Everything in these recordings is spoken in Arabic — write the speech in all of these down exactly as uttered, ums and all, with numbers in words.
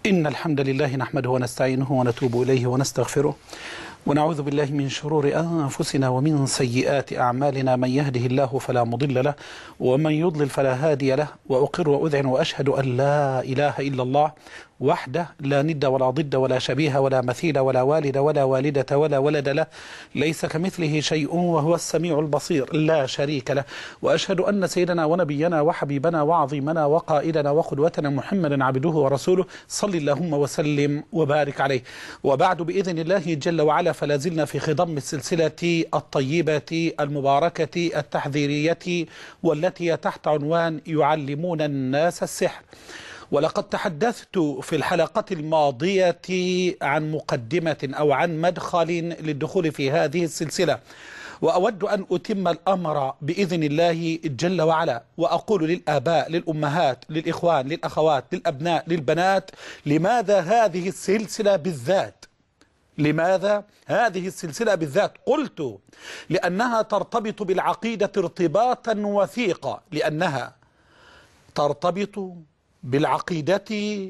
إن الحمد لله نحمده ونستعينه ونتوب إليه ونستغفره ونعوذ بالله من شرور أنفسنا ومن سيئات أعمالنا. من يهده الله فلا مضل له ومن يضلل فلا هادي له، وأقر وأذعن وأشهد أن لا إله إلا الله وحده لا ند ولا ضد ولا شبيه ولا مثيل ولا والد ولا والدة ولا ولد له، ليس كمثله شيء وهو السميع البصير لا شريك له. وأشهد أن سيدنا ونبينا وحبيبنا وعظيمنا وقائدنا وقدوتنا محمدا عبده ورسوله، صل اللهم وسلم وبارك عليه. وبعد، بإذن الله جل وعلا، فلا زلنا في خضم السلسلة الطيبة المباركة التحذيرية والتي تحت عنوان يعلمون الناس السحر. ولقد تحدثت في الحلقة الماضية عن مقدمة أو عن مدخل للدخول في هذه السلسلة، وأود أن أتم الأمر بإذن الله جل وعلا، وأقول للآباء للأمهات للإخوان للأخوات للأبناء للبنات: لماذا هذه السلسلة بالذات؟ لماذا هذه السلسلة بالذات؟ قلت لأنها ترتبط بالعقيدة ارتباطا وثيقا، لأنها ترتبط بالعقيدة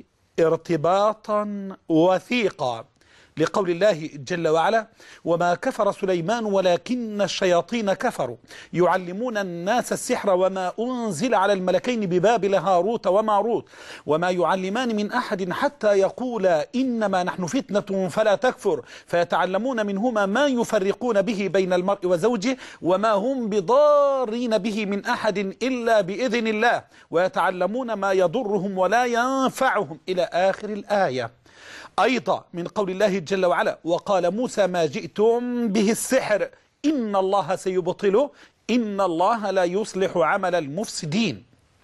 ارتباطا وثيقا، لقول الله جل وعلا: وما كفر سليمان ولكن الشياطين كفروا يعلمون الناس السحر وما أنزل على الملكين ببابل هاروت وماروت وما يعلمان من أحد حتى يقولا إنما نحن فتنة فلا تكفر فيتعلمون منهما ما يفرقون به بين المرء وزوجه وما هم بضارين به من أحد إلا بإذن الله ويتعلمون ما يضرهم ولا ينفعهم، إلى آخر الآية. أيضا من قول الله جل وعلا: وقال موسى ما جئتم به السحر إن الله سيبطله إن الله لا يصلح عمل المفسدين.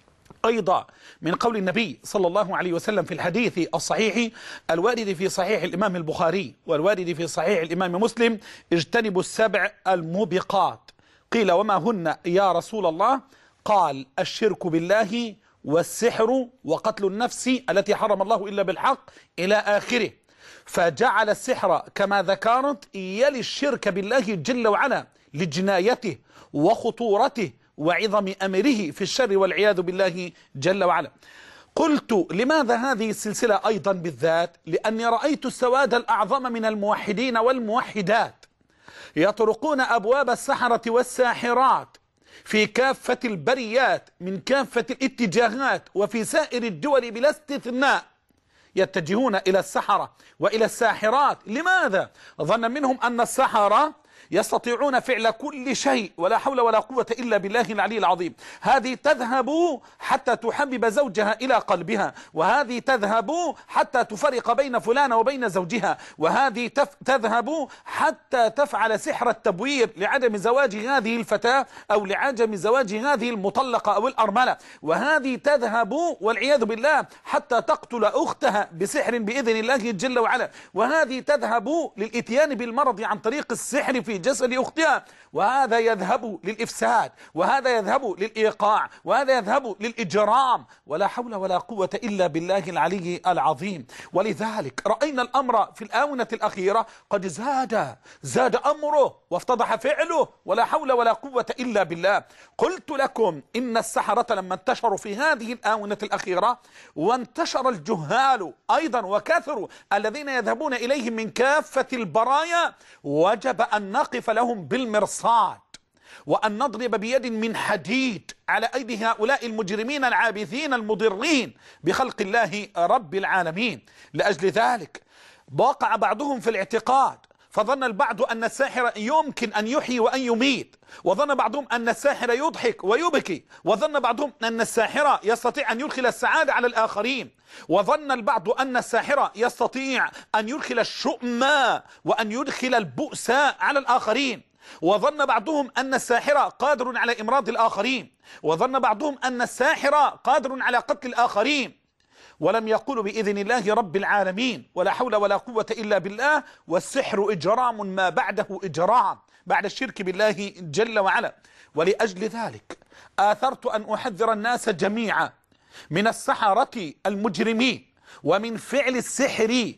أيضا من قول النبي صلى الله عليه وسلم في الحديث الصحيح الوارد في صحيح الإمام البخاري والوارد في صحيح الإمام مسلم: اجتنبوا السبع الموبقات. قيل وما هن يا رسول الله؟ قال: الشرك بالله والسحر وقتل النفس التي حرم الله إلا بالحق، إلى آخره. فجعل السحر كما ذكرت يلي الشرك بالله جل وعلا لجنايته وخطورته وعظم أمره في الشر والعياذ بالله جل وعلا. قلت لماذا هذه السلسلة أيضا بالذات؟ لأني رأيت السواد الأعظم من الموحدين والموحدات يطرقون أبواب السحرة والساحرات في كافة البريات من كافة الاتجاهات وفي سائر الدول بلا استثناء، يتجهون إلى السحرة وإلى الساحرات. لماذا؟ ظن منهم أن السحرة يستطيعون فعل كل شيء، ولا حول ولا قوة إلا بالله العلي العظيم. هذه تذهب حتى تحبب زوجها إلى قلبها، وهذه تذهب حتى تفرق بين فلان وبين زوجها، وهذه تذهب حتى تفعل سحر التبوير لعدم زواج هذه الفتاة أو لعدم زواج هذه المطلقة أو الأرملة، وهذه تذهب والعياذ بالله حتى تقتل أختها بسحر بإذن الله جل وعلا، وهذه تذهب للإتيان بالمرض عن طريق السحر في جسد أختها، وهذا يذهب للإفساد، وهذا يذهب للإيقاع، وهذا يذهب للإجرام، ولا حول ولا قوة إلا بالله العلي العظيم. ولذلك رأينا الأمر في الآونة الأخيرة قد زاد زاد أمره وافتضح فعله، ولا حول ولا قوة إلا بالله. قلت لكم إن السحرة لما انتشروا في هذه الآونة الأخيرة وانتشر الجهال أيضا وكثروا الذين يذهبون إليهم من كافة البرايا، وجب أن نقف لهم بالمرصاد وأن نضرب بيد من حديد على أيدي هؤلاء المجرمين العابثين المضرين بخلق الله رب العالمين. لأجل ذلك وقع بعضهم في الاعتقاد، فظن البعض أن الساحر يمكن أن يحيي وأن يميت، وظن بعضهم أن الساحر يضحك ويبكي، وظن بعضهم أن الساحر يستطيع أن يدخل السعادة على الآخرين، وظن البعض أن الساحر يستطيع أن يدخل الشؤم وأن يدخل البؤس على الآخرين، وظن بعضهم أن الساحر قادر على إمراض الآخرين، وظن بعضهم أن الساحر قادر على قتل الآخرين، ولم يقولوا بإذن الله رب العالمين ولا حول ولا قوة إلا بالله. والسحر إجرام ما بعده إجرام بعد الشرك بالله جل وعلا. ولأجل ذلك آثرت أن أحذر الناس جميعا من السحرة المجرمين ومن فعل السحر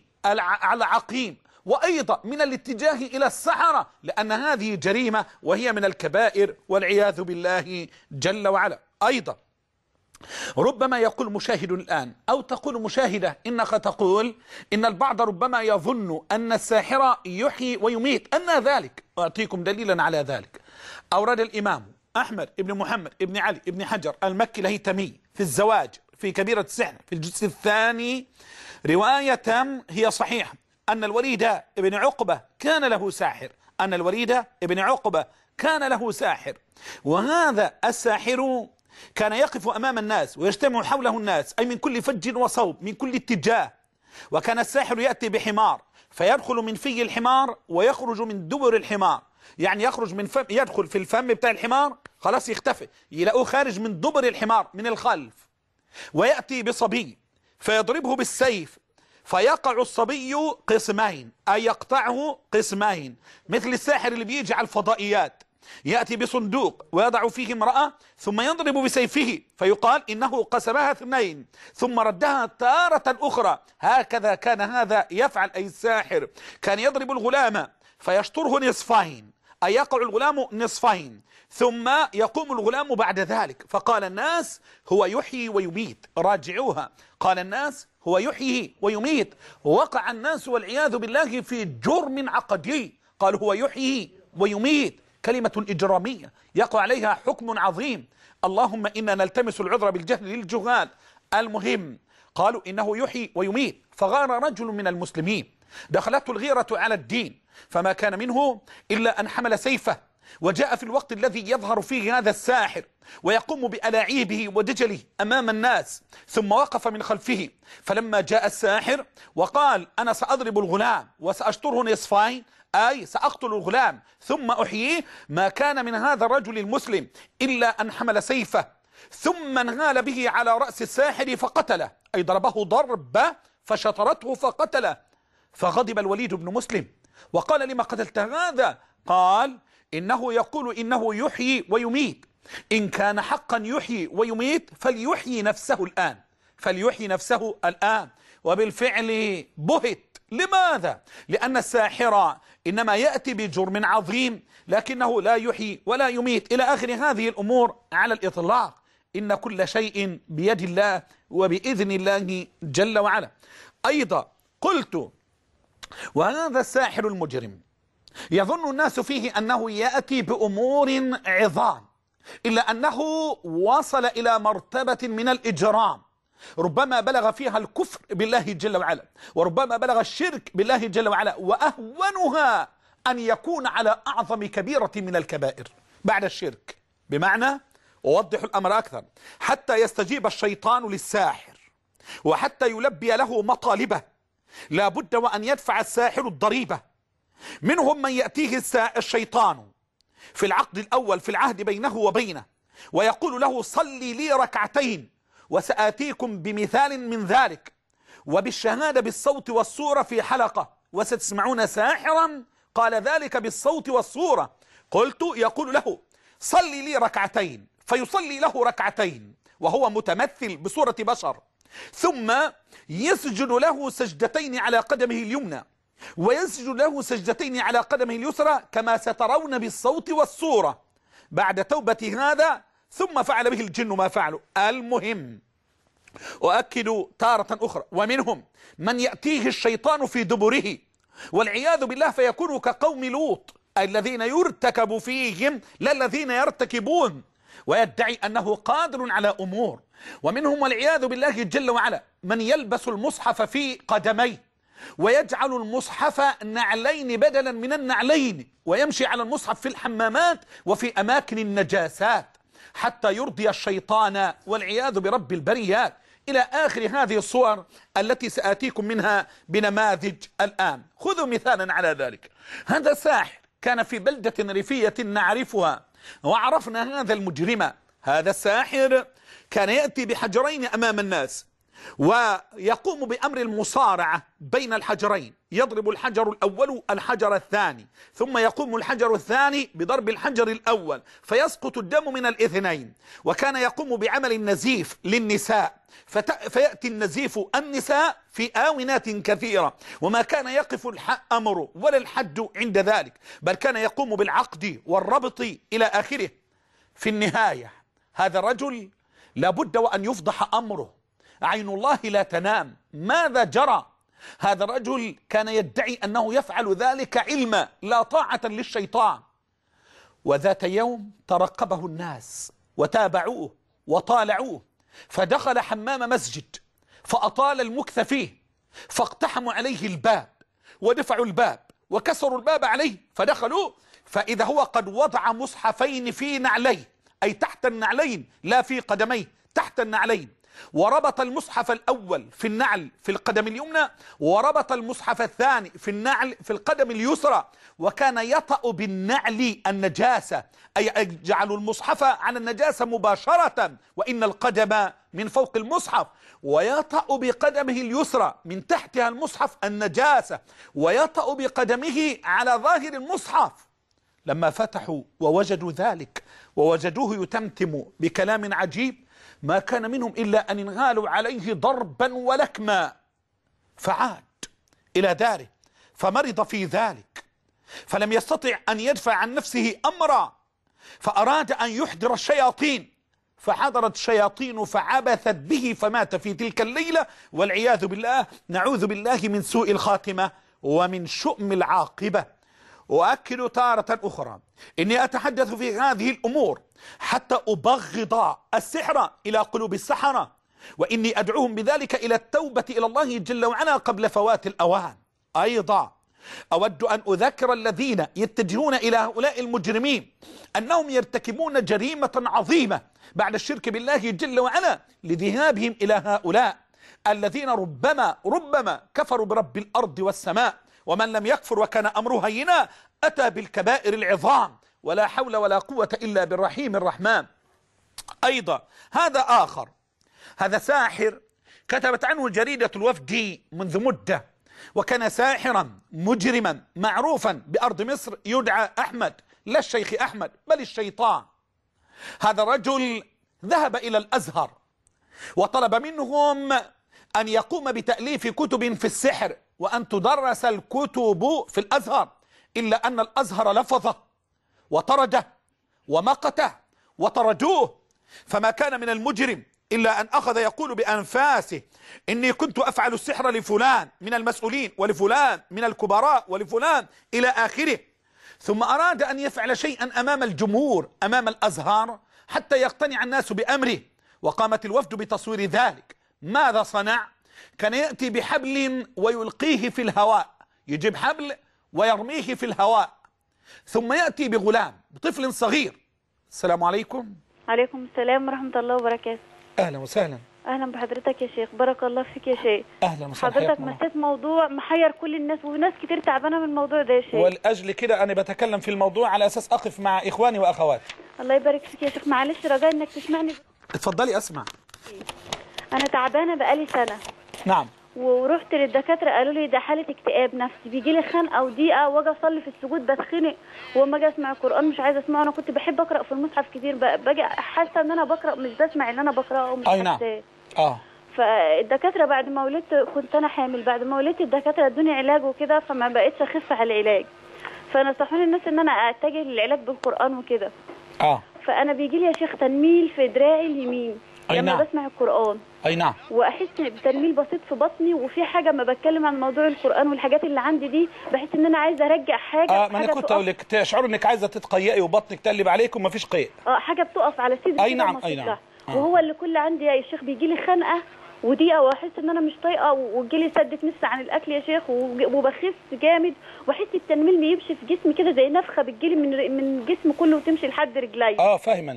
العقيم، وأيضا من الاتجاه إلى السحرة، لأن هذه جريمة وهي من الكبائر والعياذ بالله جل وعلا. أيضا ربما يقول مشاهد الآن أو تقول مشاهدة إنك تقول إن البعض ربما يظن أن الساحر يحيي ويميت. أن ذلك؟ أعطيكم دليلا على ذلك. أورد الإمام أحمد بن محمد بن علي بن حجر المكي الهيثمي في الزواج في كبيرة السحر في الجزء الثاني رواية هي صحيحة أن الوليد بن عقبة كان له ساحر أن الوليد بن عقبة كان له ساحر وهذا الساحر كان يقف أمام الناس ويجتمع حوله الناس، أي من كل فج وصوب من كل اتجاه. وكان الساحر يأتي بحمار فيدخل من في الحمار ويخرج من دبر الحمار، يعني يخرج من فم يدخل في الفم بتاع الحمار خلاص يختفي، يلاقوه خارج من دبر الحمار من الخلف. ويأتي بصبي فيضربه بالسيف فيقع الصبي قسمين، أي يقطعه قسمين، مثل الساحر اللي بيجي على الفضائيات يأتي بصندوق ويضع فيه امرأة ثم يضرب بسيفه فيقال إنه قسمها اثنين ثم ردها تارة أخرى. هكذا كان هذا يفعل، أي الساحر كان يضرب الغلام فيشطره نصفين، أي يقع الغلام نصفين، ثم يقوم الغلام بعد ذلك. فقال الناس هو يحيي ويميت، راجعوها، قال الناس هو يحيي ويميت. وقع الناس والعياذ بالله في جرم عقدي، قال هو يحيي ويميت، كلمة إجرامية يقع عليها حكم عظيم. اللهم إنا نلتمس العذر بالجهل للجهال. المهم قالوا إنه يحيي ويميت. فغار رجل من المسلمين، دخلته الغيرة على الدين، فما كان منه إلا أن حمل سيفه وجاء في الوقت الذي يظهر فيه هذا الساحر ويقوم بألاعيبه ودجله أمام الناس، ثم وقف من خلفه. فلما جاء الساحر وقال أنا سأضرب الغلام وسأشطره نصفين، أي سأقتل الغلام ثم أحييه، ما كان من هذا الرجل المسلم إلا أن حمل سيفه ثم انهال به على رأس الساحر فقتله، أي ضربه ضربة فشطرته فقتله. فغضب الوليد بن مسلم وقال لما قتلت هذا؟ قال إنه يقول إنه يحيي ويميت، إن كان حقا يحيي ويميت فليحيي نفسه الآن، فليحيي نفسه الآن. وبالفعل بهت. لماذا؟ لأن الساحر إنما يأتي بجرم عظيم لكنه لا يحيي ولا يميت إلى آخر هذه الأمور على الإطلاق. إن كل شيء بيد الله وبإذن الله جل وعلا. أيضا قلت وهذا الساحر المجرم يظن الناس فيه أنه يأتي بأمور عظام، إلا أنه وصل إلى مرتبة من الإجرام ربما بلغ فيها الكفر بالله جل وعلا، وربما بلغ الشرك بالله جل وعلا، وأهونها أن يكون على أعظم كبيرة من الكبائر بعد الشرك. بمعنى أوضح الأمر أكثر، حتى يستجيب الشيطان للساحر وحتى يلبي له مطالبه لا بد وأن يدفع الساحر الضريبة. منهم من يأتيه الشيطان في العقد الأول في العهد بينه وبينه ويقول له صلي لي ركعتين وسآتيكم بمثال من ذلك وبالشهادة بالصوت والصورة في حلقة وستسمعون ساحرا قال ذلك بالصوت والصورة. قلت يقول له صلي لي ركعتين فيصلي له ركعتين وهو متمثل بصورة بشر، ثم يسجد له سجدتين على قدمه اليمنى ويسجد له سجدتين على قدمه اليسرى كما سترون بالصوت والصورة. بعد توبة هذا ثم فعل به الجن ما فعلوا. المهم أؤكد تارة أخرى، ومنهم من يأتيه الشيطان في دبره والعياذ بالله فيكون كقوم لوط الذين يرتكب فيهم لا الذين يرتكبون، ويدعي أنه قادر على أمور. ومنهم والعياذ بالله جل وعلا من يلبس المصحف في قدميه ويجعل المصحف نعلين بدلا من النعلين ويمشي على المصحف في الحمامات وفي أماكن النجاسات حتى يرضي الشيطان والعياذ برب البريات، إلى آخر هذه الصور التي سآتيكم منها بنماذج الآن. خذوا مثالا على ذلك. هذا ساحر كان في بلدة ريفية نعرفها وعرفنا هذا المجرم. هذا الساحر كان يأتي بحجرين أمام الناس ويقوم بأمر المصارعة بين الحجرين، يضرب الحجر الأول الحجر الثاني ثم يقوم الحجر الثاني بضرب الحجر الأول فيسقط الدم من الاثنين. وكان يقوم بعمل النزيف للنساء فيأتي النزيف النساء في آونات كثيرة، وما كان يقف الأمر ولا الحد عند ذلك، بل كان يقوم بالعقد والربط إلى آخره. في النهاية هذا الرجل لابد وأن يفضح أمره، عين الله لا تنام. ماذا جرى؟ هذا الرجل كان يدعي أنه يفعل ذلك علما لا طاعة للشيطان، وذات يوم ترقبه الناس وتابعوه وطالعوه، فدخل حمام مسجد فأطال المكث فيه، فاقتحموا عليه الباب ودفعوا الباب وكسروا الباب عليه، فدخلوا فإذا هو قد وضع مصحفين في نعليه، أي تحت النعلين لا في قدميه، تحت النعلين، وربط المصحف الأول في النعل في القدم اليمنى، وربط المصحف الثاني في النعل في القدم اليسرى، وكان يطأ بالنعل النجاسة، أي يجعل المصحف على النجاسة مباشرة وإن القدم من فوق المصحف، ويطأ بقدمه اليسرى من تحتها المصحف النجاسة، ويطأ بقدمه على ظاهر المصحف. لما فتحوا ووجدوا ذلك ووجدوه يتمتم بكلام عجيب، ما كان منهم إلا أن انغالوا عليه ضربا ولكما، فعاد إلى داره فمرض في ذلك، فلم يستطع أن يدفع عن نفسه أمرا، فأراد أن يحضر الشياطين، فحضرت الشياطين فعبثت به فمات في تلك الليلة، والعياذ بالله، نعوذ بالله من سوء الخاتمة ومن شؤم العاقبة. وأكد تارة أخرى إني أتحدث في هذه الأمور حتى أبغض السحر إلى قلوب السحرة، وإني أدعوهم بذلك إلى التوبة إلى الله جل وعلا قبل فوات الأوان. أيضا أود أن أذكر الذين يتجهون إلى هؤلاء المجرمين أنهم يرتكبون جريمة عظيمة بعد الشرك بالله جل وعلا لذهابهم إلى هؤلاء الذين ربما ربما كفروا برب الأرض والسماء، ومن لم يكفر وكان أمره هينا أتى بالكبائر العظام، ولا حول ولا قوة إلا بالرحيم الرحمن. أيضا هذا آخر، هذا ساحر كتبت عنه جريدة الوفد منذ مدة، وكان ساحرا مجرما معروفا بأرض مصر يدعى أحمد، لا الشيخ أحمد بل الشيطان. هذا الرجل ذهب إلى الأزهر وطلب منهم أن يقوم بتأليف كتب في السحر وأن تدرس الكتب في الأزهر، إلا أن الأزهر لفظه وطرده ومقته وطردوه، فما كان من المجرم إلا أن أخذ يقول بأنفاسه إني كنت أفعل السحر لفلان من المسؤولين ولفلان من الكبراء ولفلان إلى آخره، ثم أراد أن يفعل شيئا أمام الجمهور أمام الأزهار حتى يقتنع الناس بأمره، وقامت الوفد بتصوير ذلك. ماذا صنع؟ كان يأتي بحبل ويلقيه في الهواء، يجيب حبل ويرميه في الهواء، ثم يأتي بغلام بطفل صغير. السلام عليكم. عليكم السلام ورحمة الله وبركاته. أهلا وسهلا. أهلا بحضرتك يا شيخ، بارك الله فيك يا شيخ. أهلا وسهلا. حضرتك مسيت موضوع محير كل الناس، وناس كتير تعبانة من الموضوع ده يا شيخ، والأجل كده أنا بتكلم في الموضوع على أساس أقف مع إخواني وأخواتي. الله يبارك فيك يا شيخ، معلش رجاء إنك تسمعني. اتفضلي أسمع. أنا تعبانة بقالي سنة. نعم. ورحت للدكاترة قالوا لي ده حالة اكتئاب نفسي، بيجي لي خنقة وضيقة، واجي أصلي في السجود بتخنق، وأما أجي أسمع القرآن مش عايزة أسمعه. أنا كنت بحب أقرأ في المصحف كتير، باجي حاسة إن أنا بقرأ مش بسمع اللي أنا بقرأه ومش أي نعم. اه فالدكاترة بعد ما ولدت، كنت أنا حامل، بعد ما ولدت الدكاترة ادوني علاج وكده، فما بقتش أخف على العلاج، فنصحوني الناس إن أنا أتجه للعلاج بالقرآن وكده. اه فأنا بيجي لي يا شيخ تنميل في دراعي اليمين أي لما نعم. بسمع القرآن. أي نعم. وأحس بتنميل بسيط في بطني، وفي حاجة ما بتكلم عن موضوع القرآن والحاجات اللي عندي دي، بحس إن أنا عايزة أرجع حاجة. اه ما أنا كنت أقول لك تشعر إنك عايزة تتقيئي وبطنك تقلب عليك وما فيش قيء. اه حاجة بتقف على صدري. أي نعم. أي نعم. آه. وهو اللي كل عندي يا شيخ بيجي لي خنقة ودقيقة، واحس ان انا مش طايقه، وجيلي سدة نفس عن الاكل يا شيخ، وبخس جامد، واحس التنميل بيمشي في جسمي كده زي نفخه بتجيلي من من الجسم كله وتمشي لحد رجلي. اه فاهمني.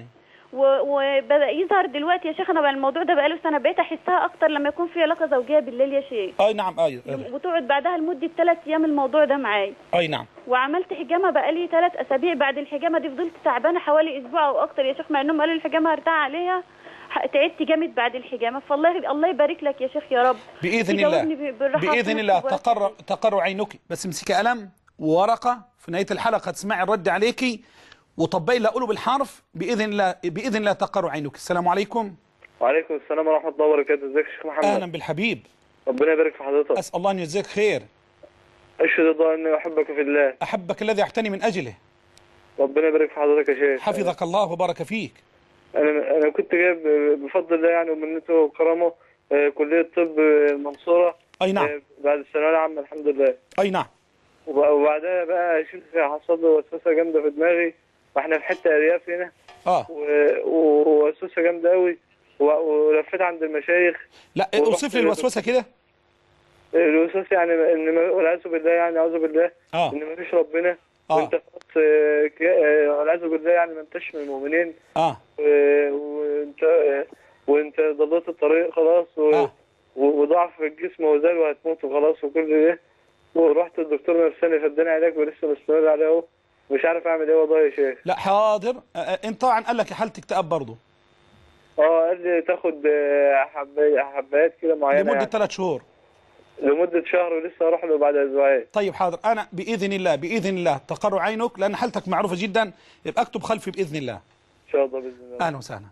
وبدا يظهر دلوقتي يا شيخ، انا بقى الموضوع ده بقاله سنه، بقيت احسها اكتر لما يكون في علاقه زوجيه بالليل يا شيخ. اي نعم. اي وتقعد بعدها لمده ثلاث ايام الموضوع ده معايا. اي نعم. وعملت حجامه بقالي ثلاث اسابيع، بعد الحجامه دي فضلت تعبانه حوالي اسبوع او اكتر يا شيخ، مع انهم قالوا الحجامه هرتاح عليها، تعبت جامد بعد الحجامه. فالله الله يبارك لك يا شيخ يا رب. باذن الله باذن الله تقر تقر عينك. بس امسكي قلم وورقه، في نهايه الحلقه تسمعي الرد عليكي وطبقي اللي اقوله بالحرف، باذن الله باذن الله تقر عينك. السلام عليكم. وعليكم السلام ورحمه الله وبركاته. ازيك يا شيخ محمد؟ اهلا بالحبيب. ربنا يبارك في حضرتك. اسال الله ان يجزيك خير. اشهد الله اني احبك في الله. احبك الذي اعتني من اجله. ربنا يبارك في حضرتك يا شيخ. حفظك الله وبارك فيك. انا انا كنت جايب بفضل الله يعني ومنته وكرمه آه، كليه طب المنصوره. اي نعم. آه، بعد الثانويه العامه الحمد لله. اي نعم. وب- وبعدها بقى شفت حصل له وسوسه جامده في دماغي، واحنا في حته ارياف هنا. اه و- ووسوسه جامده قوي، و- ولفيت عند المشايخ. لا ورحت اوصف لي الوسوسه كده. الوسوسه يعني ان ما- والعياذ بالله يعني اعوذ بالله اه ان ما فيش ربنا. اه وانت خلاص آه، ك- آه، والعياذ بالله يعني ما انتش من المؤمنين. اه و- وانت وانت ضليت الطريق خلاص و... اه و- وضعف في الجسم وزال وهتموت وخلاص وكل ده. ورحت الدكتور نفساني فاداني علاج ولسه مستمر عليه اهو، مش عارف اعمل ايه والله يا شيخ. لا حاضر. آه، آه، انت طبعا قال لك حالة اكتئاب برضه اه قال لي تاخد آه، حب- حبايات كده معينه لمدة يعني. ثلاث شهور. لمده شهر ولسه هروح له بعد اسبوعين. طيب حاضر، انا باذن الله باذن الله تقر عينك لان حالتك معروفة جدا، يبقى اكتب خلفي باذن الله. ان شاء الله باذن الله. اهلا وسهلا.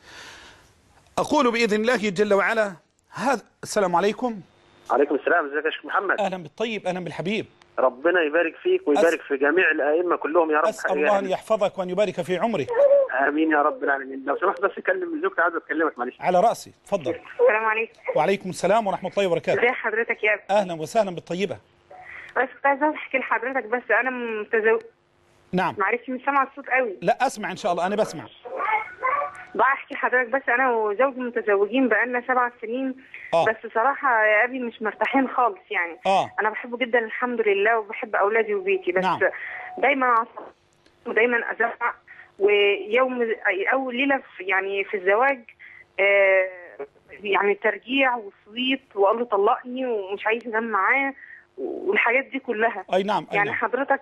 اقول باذن الله جل وعلا هذا. السلام عليكم. عليكم السلام، ازيك يا شيخ محمد؟ اهلا بالطيب، اهلا بالحبيب. ربنا يبارك فيك ويبارك أس... في جميع الائمه كلهم يا رب. اسال الله ان يحفظك وان يبارك في عمرك. امين يا رب العالمين. لو سمحت بس كلم زوجتي، عايز اتكلمك معلش. على راسي، تفضل. السلام عليكم. وعليكم السلام ورحمه الله وبركاته. ازي حضرتك يا ابني؟ اهلا وسهلا بالطيبه. بس كنت عايزه احكي لحضرتك، بس انا متزوج. نعم. معلش مش سامعه الصوت قوي. لا اسمع ان شاء الله، انا بسمع. بقى احكي لحضرتك، بس انا وزوجي متزوجين بقالنا سبع سنين. آه. بس صراحه يا ابي مش مرتاحين خالص يعني. اه انا بحبه جدا الحمد لله، وبحب اولادي وبيتي، بس نعم. دايما عصبي ودايما ازعق. ويوم اول ليله في يعني في الزواج آه يعني ترجيع وصويت وقال له طلقني ومش عايز انام معاه والحاجات دي كلها. اي نعم. أي يعني نعم. حضرتك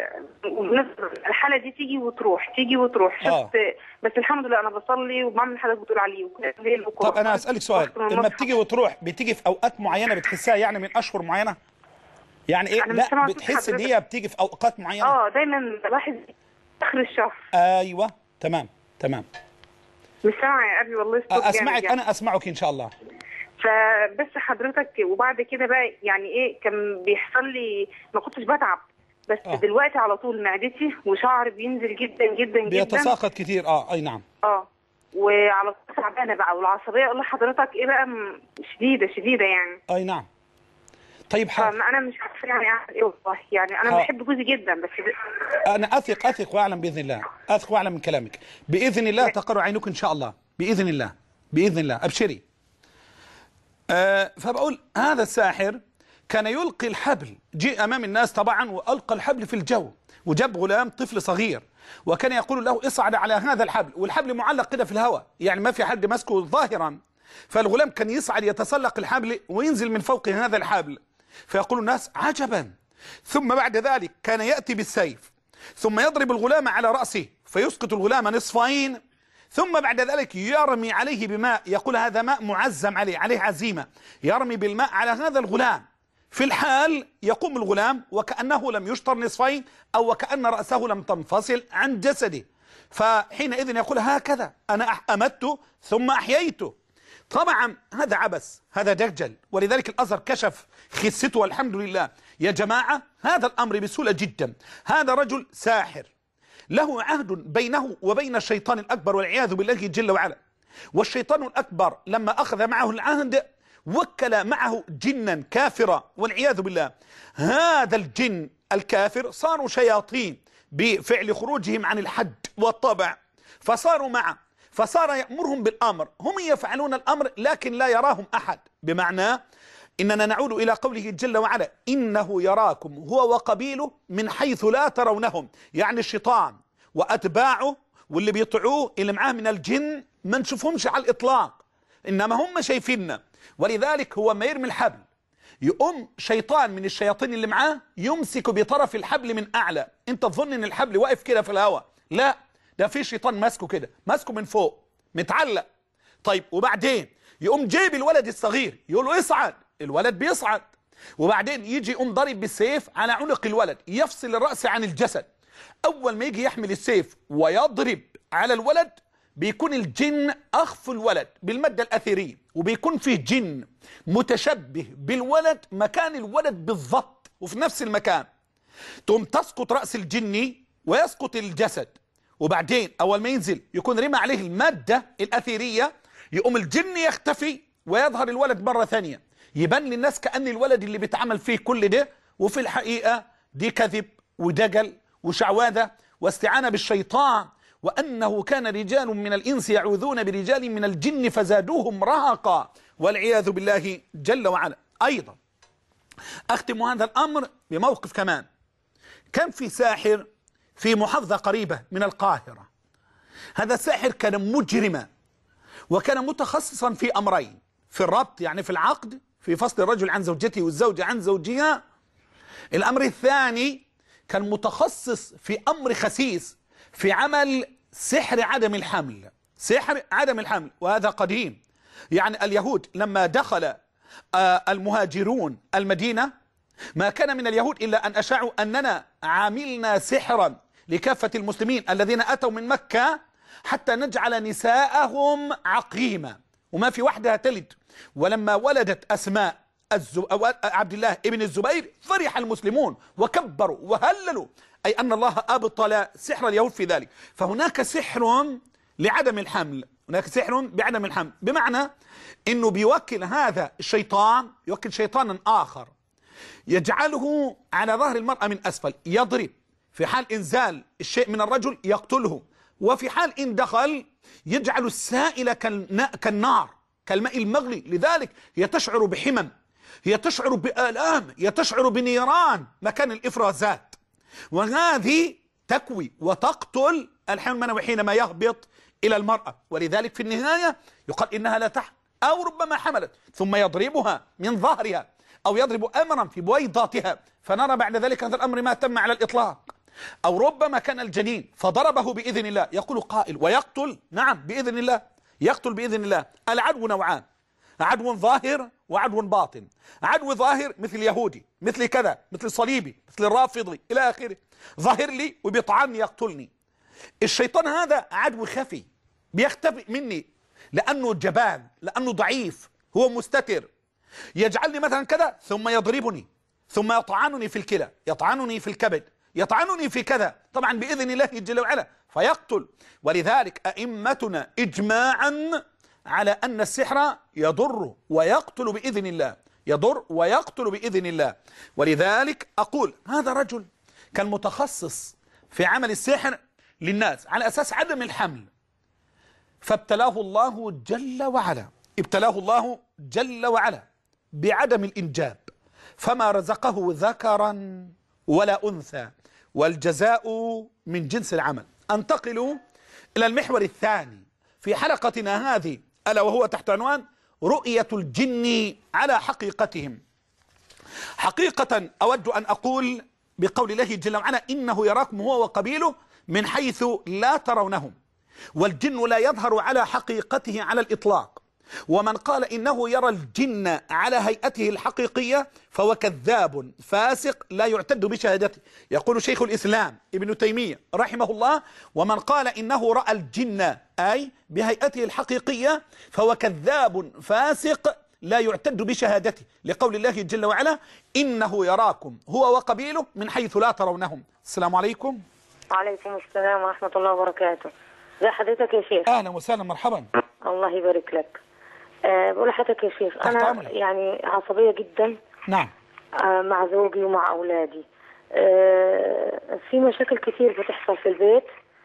الحاله دي تيجي وتروح تيجي وتروح شفت. آه. بس الحمد لله انا بصلي وبعمل اللي حضرتك بتقول عليه. طب انا اسالك سؤال، لما بتيجي وتروح بتيجي في اوقات معينه بتحسها يعني من اشهر معينه؟ يعني ايه؟ لا بتحس ان هي بتيجي في اوقات معينه؟ اه دايما بلاحظ اخر الشهر. ايوه تمام تمام. مش سامعه يا ابي والله الصوت اسمعك يعني. انا اسمعك ان شاء الله. فبس حضرتك وبعد كده بقى يعني ايه كان بيحصل لي، ما كنتش بتعب بس آه. دلوقتي على طول معدتي وشعري بينزل جدا جدا جدا، بيتساقط كتير. اه اي نعم. اه وعلى طول تعبانه بقى، والعصبيه اقول لحضرتك ايه بقى م- شديده شديده يعني. اي نعم. طيب حاضر. فانا مش عارفه يعني اعمل ايه والله. يعني انا ها. بحب جوزي جدا بس ب... انا اثق اثق واعلم باذن الله، اثق واعلم من كلامك باذن الله. تقر عينك ان شاء الله باذن الله باذن الله. ابشري. آه فبقول هذا الساحر كان يلقي الحبل، جاء امام الناس طبعا والقى الحبل في الجو، وجاب غلام طفل صغير وكان يقول له اصعد على هذا الحبل، والحبل معلق كده في الهواء يعني ما في حد ماسكه ظاهرا. فالغلام كان يصعد يتسلق الحبل وينزل من فوق هذا الحبل، فيقول الناس عجبا. ثم بعد ذلك كان يأتي بالسيف ثم يضرب الغلام على رأسه فيسقط الغلام نصفين، ثم بعد ذلك يرمي عليه بماء، يقول هذا ماء معزم عليه عليه عزيمة، يرمي بالماء على هذا الغلام. في الحال يقوم الغلام وكأنه لم يشطر نصفين أو وكأن رأسه لم تنفصل عن جسده، فحينئذ يقول هكذا أنا أمته ثم أحييته. طبعا هذا عبث، هذا دجل، ولذلك الأزهر كشف خسته والحمد لله. يا جماعة هذا الأمر بسهولة جدا. هذا رجل ساحر له عهد بينه وبين الشيطان الأكبر والعياذ بالله جل وعلا، والشيطان الأكبر لما أخذ معه العهد وكل معه جنا كافرا والعياذ بالله. هذا الجن الكافر صاروا شياطين بفعل خروجهم عن الحد والطبع، فصاروا معه، فصار يأمرهم بالأمر، هم يفعلون الأمر لكن لا يراهم أحد. بمعنى إننا نعود إلى قوله جل وعلا إنه يراكم هو وقبيله من حيث لا ترونهم، يعني الشيطان وأتباعه واللي بيطيعوه اللي معاه من الجن ما نشوفهمش على الإطلاق، إنما هم شايفيننا. ولذلك هو ما يرمي الحبل يقوم شيطان من الشياطين اللي معاه يمسك بطرف الحبل من أعلى، أنت تظن إن الحبل واقف كده في الهواء، لا ده في شيطان ماسكه كده، ماسكه من فوق متعلق. طيب وبعدين يقوم جايب الولد الصغير يقول له اصعد، الولد بيصعد، وبعدين يجي يقوم ضارب بالسيف على عنق الولد يفصل الرأس عن الجسد. أول ما يجي يحمل السيف ويضرب على الولد بيكون الجن أخف الولد بالمادة الأثيرية، وبيكون فيه جن متشبه بالولد مكان الولد بالضبط وفي نفس المكان، تقوم تسقط رأس الجن ويسقط الجسد، وبعدين أول ما ينزل يكون رمى عليه المادة الأثيرية، يقوم الجن يختفي ويظهر الولد مرة ثانية، يبان للناس كأن الولد اللي بيتعمل فيه كل ده، وفي الحقيقة دي كذب ودجل وشعوذة واستعانة بالشيطان، وأنه كان رجال من الإنس يعوذون برجال من الجن فزادوهم رهقا، والعياذ بالله جل وعلا. أيضا أختم هذا الأمر بموقف كمان. كان في ساحر في محافظة قريبة من القاهرة. هذا الساحر كان مجرما، وكان متخصصا في أمرين: في الربط يعني في العقد، في فصل الرجل عن زوجته والزوجة عن زوجها. الأمر الثاني كان متخصص في أمر خسيس، في عمل سحر عدم الحمل. سحر عدم الحمل، وهذا قديم. يعني اليهود لما دخل المهاجرون المدينة، ما كان من اليهود إلا أن أشاعوا أننا عاملنا سحرا لكافة المسلمين الذين أتوا من مكة حتى نجعل نساءهم عقيمة وما في وحدها تلد. ولما ولدت أسماء عبد الله ابن الزبير فرح المسلمون وكبروا وهللوا، أي أن الله أبطل سحر اليهود في ذلك. فهناك سحر لعدم الحمل، هناك سحر بعدم الحمل، بمعنى أنه بيوكل هذا الشيطان، يوكل شيطانا آخر يجعله على ظهر المرأة من أسفل، يضرب في حال إنزال الشيء من الرجل يقتله، وفي حال إن دخل يجعل السائل كالنار كالماء المغلي. لذلك هي تشعر بحمم، هي تشعر بآلام، هي تشعر بنيران مكان الإفرازات، وهذه تكوي وتقتل الحمل المنوي حينما يهبط إلى المرأة. ولذلك في النهاية يقال إنها لا تحمل، أو ربما حملت ثم يضربها من ظهرها أو يضرب أمرا في بويضاتها، فنرى بعد ذلك هذا الأمر ما تم على الإطلاق. أو ربما كان الجنين فضربه بإذن الله، يقول قائل ويقتل، نعم بإذن الله، يقتل بإذن الله. العدو نوعان: عدو ظاهر وعدو باطن. عدو ظاهر مثل يهودي، مثل كذا، مثل صليبي، مثل الرافضي إلى آخره، ظاهر لي وبيطعني يقتلني. الشيطان هذا عدو خفي بيختفي مني لأنه جبان، لأنه ضعيف، هو مستتر، يجعلني مثلا كذا ثم يضربني، ثم يطعنني في الكلى، يطعنني في الكبد، يطعنني في كذا، طبعا بإذن الله جل وعلا، فيقتل. ولذلك أئمتنا إجماعا على أن السحر يضر ويقتل بإذن الله، يضر ويقتل بإذن الله. ولذلك أقول هذا رجل كان متخصص في عمل السحر للناس على أساس عدم الحمل، فابتلاه الله جل وعلا، ابتلاه الله جل وعلا بعدم الإنجاب، فما رزقه ذكرا ولا أنثى، والجزاء من جنس العمل. أنتقل إلى المحور الثاني في حلقتنا هذه، ألا وهو تحت عنوان رؤية الجن على حقيقتهم. حقيقة أود أن أقول بقول الله جل وعلا: إنه يراكم هو وقبيله من حيث لا ترونهم، والجن لا يظهر على حقيقته على الإطلاق. ومن قال إنه يرى الجن على هيئته الحقيقية فهو كذاب فاسق لا يعتد بشهادته. يقول شيخ الإسلام ابن تيمية رحمه الله: ومن قال إنه رأى الجن أي بهيئته الحقيقية فهو كذاب فاسق لا يعتد بشهادته، لقول الله جل وعلا: إنه يراكم هو وقبيله من حيث لا ترونهم. السلام عليكم. وعليكم السلام ورحمة الله وبركاته. ازي حضرتك يا شيخ؟ أهلا وسهلا، مرحبا. الله يبارك لك. أه بقول لحضرتك يا شيخ، أنا عمرك. يعني عصبية جدا. نعم. أه مع زوجي ومع أولادي. أه في مشاكل كتير بتحصل في البيت.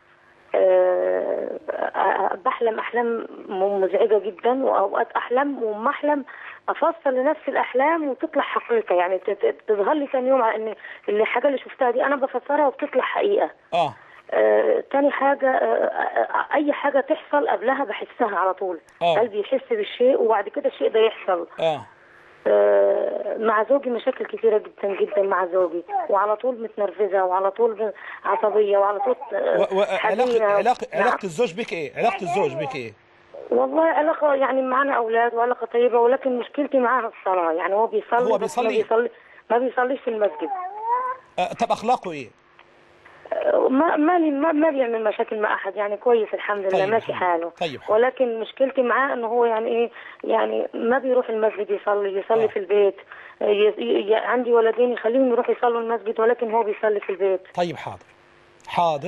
أه بحلم أحلام مزعجة جدا، وأوقات أحلم وما أحلم أفصل لنفس الأحلام وتطلع حقيقة، يعني تظهر لي ثاني يوم إن الحاجة اللي شفتها دي أنا بفسرها وبتطلع حقيقة. آه. آه، تاني حاجة، آه، آه، أي حاجة تحصل قبلها بحسها على طول. آه. قلبي يحس بالشيء وبعد كده الشيء ده يحصل. آه. آه، مع زوجي مشاكل كثيرة جدا جدا مع زوجي، وعلى طول متنرفزة وعلى طول عصبية وعلى طول آه علاقة علاقة علاقة الزوج بك إيه؟ علاقة الزوج بك إيه؟ والله علاقة يعني معنا أولاد وعلاقة طيبة، ولكن مشكلتي معاه الصلاة. يعني هو بيصلي هو بس بيصلي ما بيصلي ما بيصليش في المسجد. آه طب أخلاقه إيه؟ ما ما ما, ما بيعمل مشاكل مع احد، يعني كويس الحمد لله. طيب ماشي حاله. طيب. ولكن مشكلتي معاه انه هو يعني ايه، يعني ما بيروح المسجد يصلي، يصلي آه. في البيت. ي... ي... عندي ولدين يخليهم يروحوا يصلوا المسجد ولكن هو بيصلي في البيت. طيب حاضر حاضر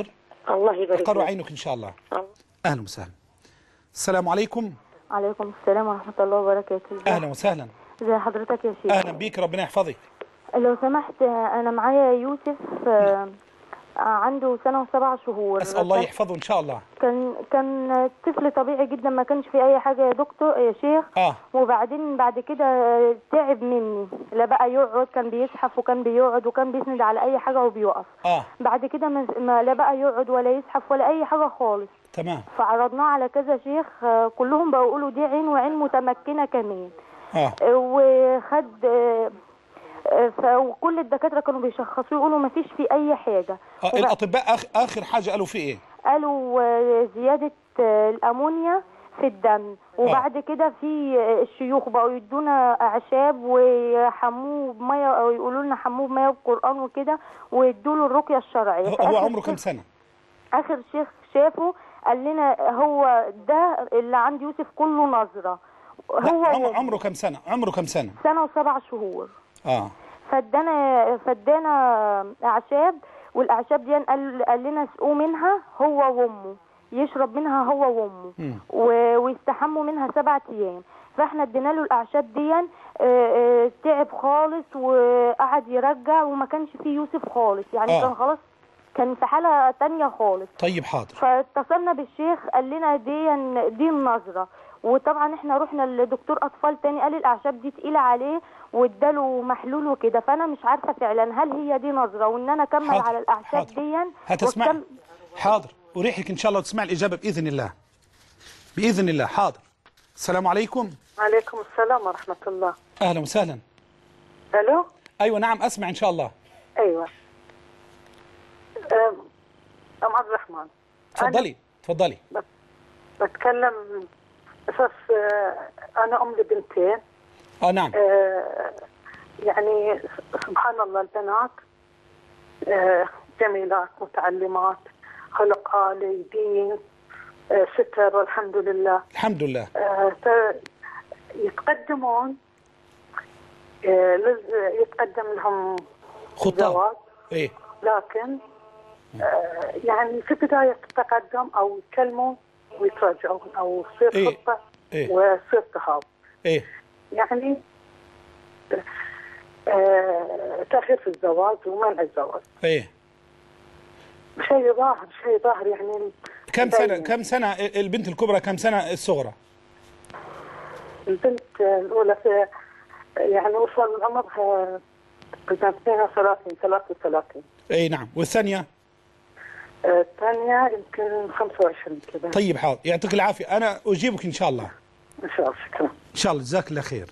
الله يبارك تقر فيك. عينك إن شاء الله. الله. أهلا وسهلا. السلام عليكم. عليكم السلام ورحمة الله وبركاته. أهلا وسهلا. ازي حضرتك يا شيخ؟ أهلا بيك، ربنا يحفظك. لو سمحت، أنا معايا يوسف آه، عنده سنة وسبع شهور. أسأل الله يحفظه إن شاء الله. كان كان طفل طبيعي جدا، ما كانش في أي حاجة يا دكتور يا شيخ. آه. وبعدين بعد كده تعب مني، لا بقى يقعد، كان بيزحف وكان بيقعد وكان بيسند على أي حاجة وبيقف. آه. بعد كده ما لا بقى يقعد ولا يزحف ولا أي حاجة خالص. تمام. فعرضناه على كذا شيخ، آه، كلهم بيقولوا دي عين وعين متمكنة كمان. آه. وخد آه، فكل الدكاتره كانوا بيشخصوا يقولوا ما فيش في اي حاجه. آه. الأطباء آخر, آخر حاجة قالوا في إيه؟ قالوا آه، زياده آه، الامونيا في الدم. وبعد آه. كده في آه، الشيوخ بقوا يدونا اعشاب ويحموه بميه، او يقولوا لنا حموه بميه بالقران وكده، ويدوا له الرقيه الشرعيه. هو عمره كم سنه؟ اخر شيخ شافه قال لنا هو ده اللي عند يوسف كله نظره. هو عمره, عمره كم سنه؟ عمره كم سنه؟ سنه وسبع شهور. اه فدانا فدانا اعشاب، والاعشاب دي قال, قال لنا اسقوه منها هو وامه، يشرب منها هو وامه ويستحموا منها سبعة ايام. فاحنا ادينا له الاعشاب دي، تعب خالص وقعد يرجع وما كانش فيه يوسف خالص، يعني آه. كان خلاص كان في حاله تانية خالص. طيب حاضر. فاتصلنا بالشيخ قال لنا دي دي النظره، وطبعا احنا رحنا لدكتور اطفال تاني قال الاعشاب دي تقيله عليه واداله محلول وكده. فانا مش عارفه فعلا هل هي دي نظره وان انا اكمل حاضر. على الاعشاب دي هتسمع وكم... حاضر اريحك ان شاء الله وتسمع الاجابه باذن الله باذن الله. حاضر. السلام عليكم. وعليكم السلام ورحمه الله. اهلا وسهلا. الو. ايوه نعم اسمع ان شاء الله. ايوه ام عبد الرحمن. تفضلي تفضلي. بتكلم اساس انا ام لبنتين. اه نعم. آه يعني سبحان الله البنات آه جميلات متعلمات خلق عالي دين آه ستر والحمد لله. الحمد لله. آه يتقدمون آه يتقدم لهم خطاب ايه، لكن آه يعني في بداية التقدم او يكلموا ويتراجعون او يصير إيه؟ خطة إيه؟ ويصير تهاوب. ايه يعني آه تأخير في الزواج ومنع الزواج. ايه شيء ظاهر شيء ظاهر يعني. كم سنة كم سنة البنت الكبرى، كم سنة الصغرى؟ البنت الأولى في يعني وصل عمرها اثنين وثلاثين ثلاثة وثلاثين. اي نعم. والثانية؟ آه الثانية يمكن خمسة وعشرين كذا. طيب حاضر، يعطيك العافية، أنا أجيبك إن شاء الله. إن شاء الله. شكرا. إن شاء الله، جزاك الله خير.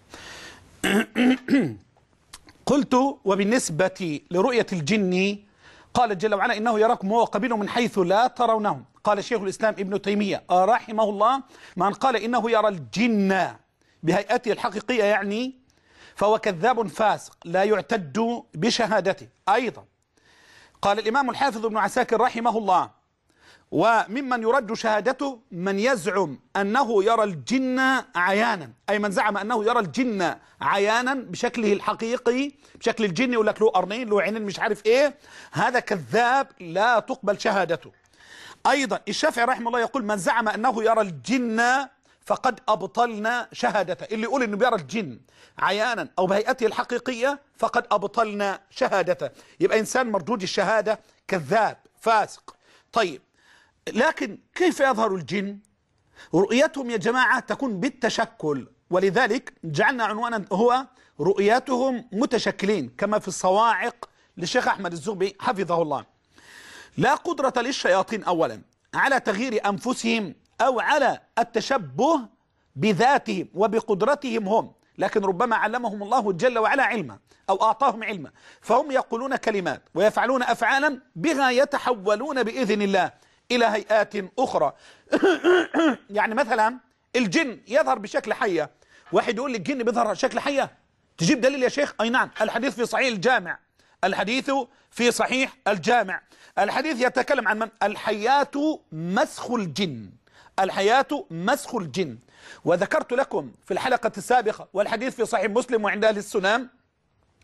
قلت وبالنسبة لرؤية الجن قال جل وعلا إنه يراكم هو وقبيله من حيث لا ترونهم. قال شيخ الإسلام ابن تيمية رحمه الله من قال إنه يرى الجن بهيئته الحقيقية يعني فهو كذاب فاسق لا يعتد بشهادته. أيضا قال الإمام الحافظ ابن عساكر رحمه الله وممن يرد شهادته من يزعم أنه يرى الجن عيانا، أي من زعم أنه يرى الجن عيانا بشكله الحقيقي، بشكل الجن، يقول لك له قرنين له عينين مش عارف إيه، هذا كذاب لا تقبل شهادته. أيضا الشافعي رحمه الله يقول من زعم أنه يرى الجن فقد أبطلنا شهادته، اللي يقول أنه يرى الجن عيانا أو بهيئته الحقيقية فقد أبطلنا شهادته، يبقى إنسان مردود الشهادة كذاب فاسق. طيب لكن كيف يظهر الجن؟ رؤيتهم يا جماعة تكون بالتشكل، ولذلك جعلنا عنوانا هو رؤيتهم متشكلين كما في الصواعق للشيخ أحمد الزغبي حفظه الله. لا قدرة للشياطين أولا على تغيير أنفسهم أو على التشبه بذاتهم وبقدرتهم هم، لكن ربما علمهم الله جل وعلا علما أو أعطاهم علما، فهم يقولون كلمات ويفعلون أفعالا بها يتحولون بإذن الله إلى هيئات أخرى. يعني مثلا الجن يظهر بشكل حية، واحد يقول لي الجن بيظهر بشكل حية، تجيب دليل يا شيخ؟ أي نعم، الحديث في صحيح الجامع، الحديث في صحيح الجامع، الحديث يتكلم عن من؟ الحيات مسخ الجن، الحيات مسخ الجن. وذكرت لكم في الحلقة السابقة والحديث في صحيح مسلم وعند أهل السنن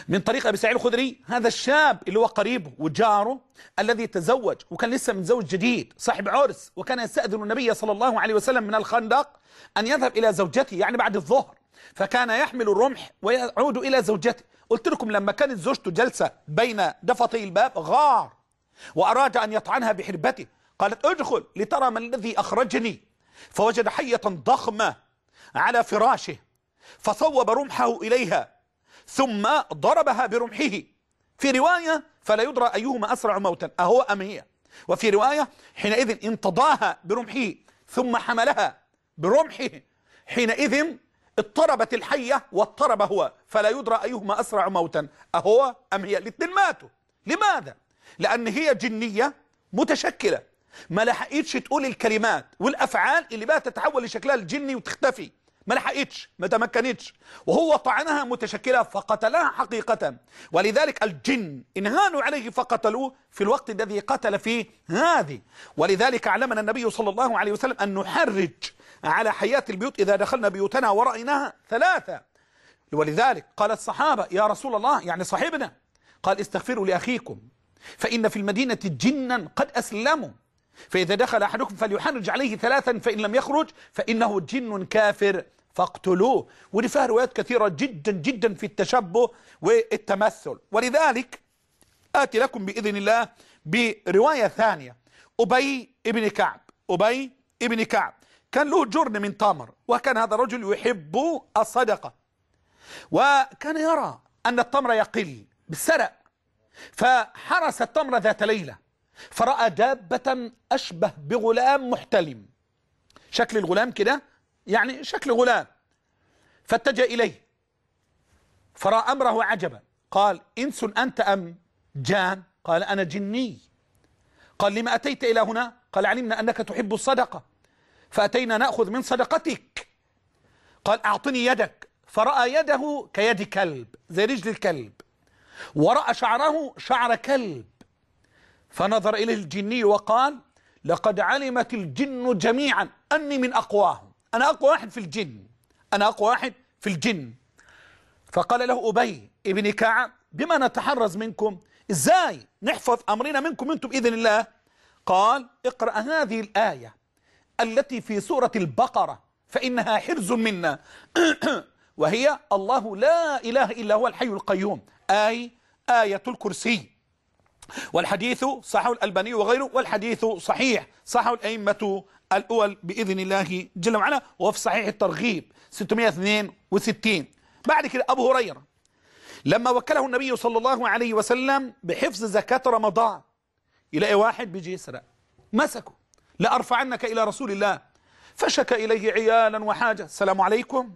من طريق أبي سعيد الخدري، هذا الشاب اللي هو قريبه وجاره الذي تزوج وكان لسه متزوج جديد صاحب عرس، وكان يستأذن النبي صلى الله عليه وسلم من الخندق أن يذهب إلى زوجته يعني بعد الظهر، فكان يحمل الرمح ويعود إلى زوجته. قلت لكم لما كانت زوجته جلسة بين دفتي الباب غار وأراد أن يطعنها بحربته، قالت ادخل لترى ما الذي أخرجني، فوجد حية ضخمة على فراشه فصوب رمحه إليها ثم ضربها برمحه. في رواية فلا يدرى أيهما أسرع موتا أهو أم هي، وفي رواية حينئذ انتضاها برمحه ثم حملها برمحه، حينئذ اضطربت الحية واضطرب هو، فلا يدرى أيهما أسرع موتا أهو أم هي. الاثنين ماتوا. لماذا؟ لأن هي جنية متشكلة ما لحقتش تقول الكلمات والأفعال اللي بقى تتحول لشكلها الجني وتختفي، ما لحقتش ما تمكنتش، وهو طعنها متشكلة فقتلها حقيقة. ولذلك الجن انهانوا عليه فقتلوه في الوقت الذي قتل فيه هذه. ولذلك علمنا النبي صلى الله عليه وسلم أن نحرج على حياة البيوت إذا دخلنا بيوتنا ورأيناها ثلاثة. ولذلك قال الصحابة يا رسول الله يعني صاحبنا، قال استغفروا لأخيكم فإن في المدينة جنا قد أسلموا، فإذا دخل أحدكم فليحرج عليه ثلاثا فإن لم يخرج فإنه جن كافر فاقتلوه. ودي فيها روايات كثيرة جدا جدا في التشبه والتمثل. ولذلك آتي لكم بإذن الله برواية ثانية. أبي ابن كعب أبي ابن كعب كان له جرن من تمر، وكان هذا الرجل يحب الصدقة، وكان يرى أن التمر يقل بالسرق، فحرس التمر ذات ليلة فرأى دابة أشبه بغلام محتلم، شكل الغلام كده يعني شكل غلام، فاتجه إليه فرأى أمره عجبا، قال إنس أنت أم جان؟ قال أنا جني. قال لما أتيت إلى هنا؟ قال علمنا أنك تحب الصدقة فأتينا نأخذ من صدقتك. قال أعطني يدك، فرأى يده كيد كلب زي رجل الكلب، ورأى شعره شعر كلب، فنظر إليه الجني وقال لقد علمت الجن جميعا أني من أقواهم، أنا أقوى واحد في الجن، أنا أقوى واحد في الجن. فقال له أبي ابن كعب بما نتحرز منكم؟ إزاي نحفظ أمرنا منكم أنتم بإذن الله؟ قال اقرأ هذه الآية التي في سورة البقرة فإنها حرز منا وهي الله لا إله إلا هو الحي القيوم، أي آية الكرسي. والحديث صححه الألباني وغيره، والحديث صحيح صححه الأئمة الأول بإذن الله جل وعلا، وفي صحيح الترغيب ستمائة واثنين وستين. بعد كده أبو هريرة لما وكله النبي صلى الله عليه وسلم بحفظ زكاة رمضان، يلاقي واحد بيجي يسرق، مسكه لأرفعنك إلى رسول الله، فشكى إليه عيالا وحاجة. السلام عليكم.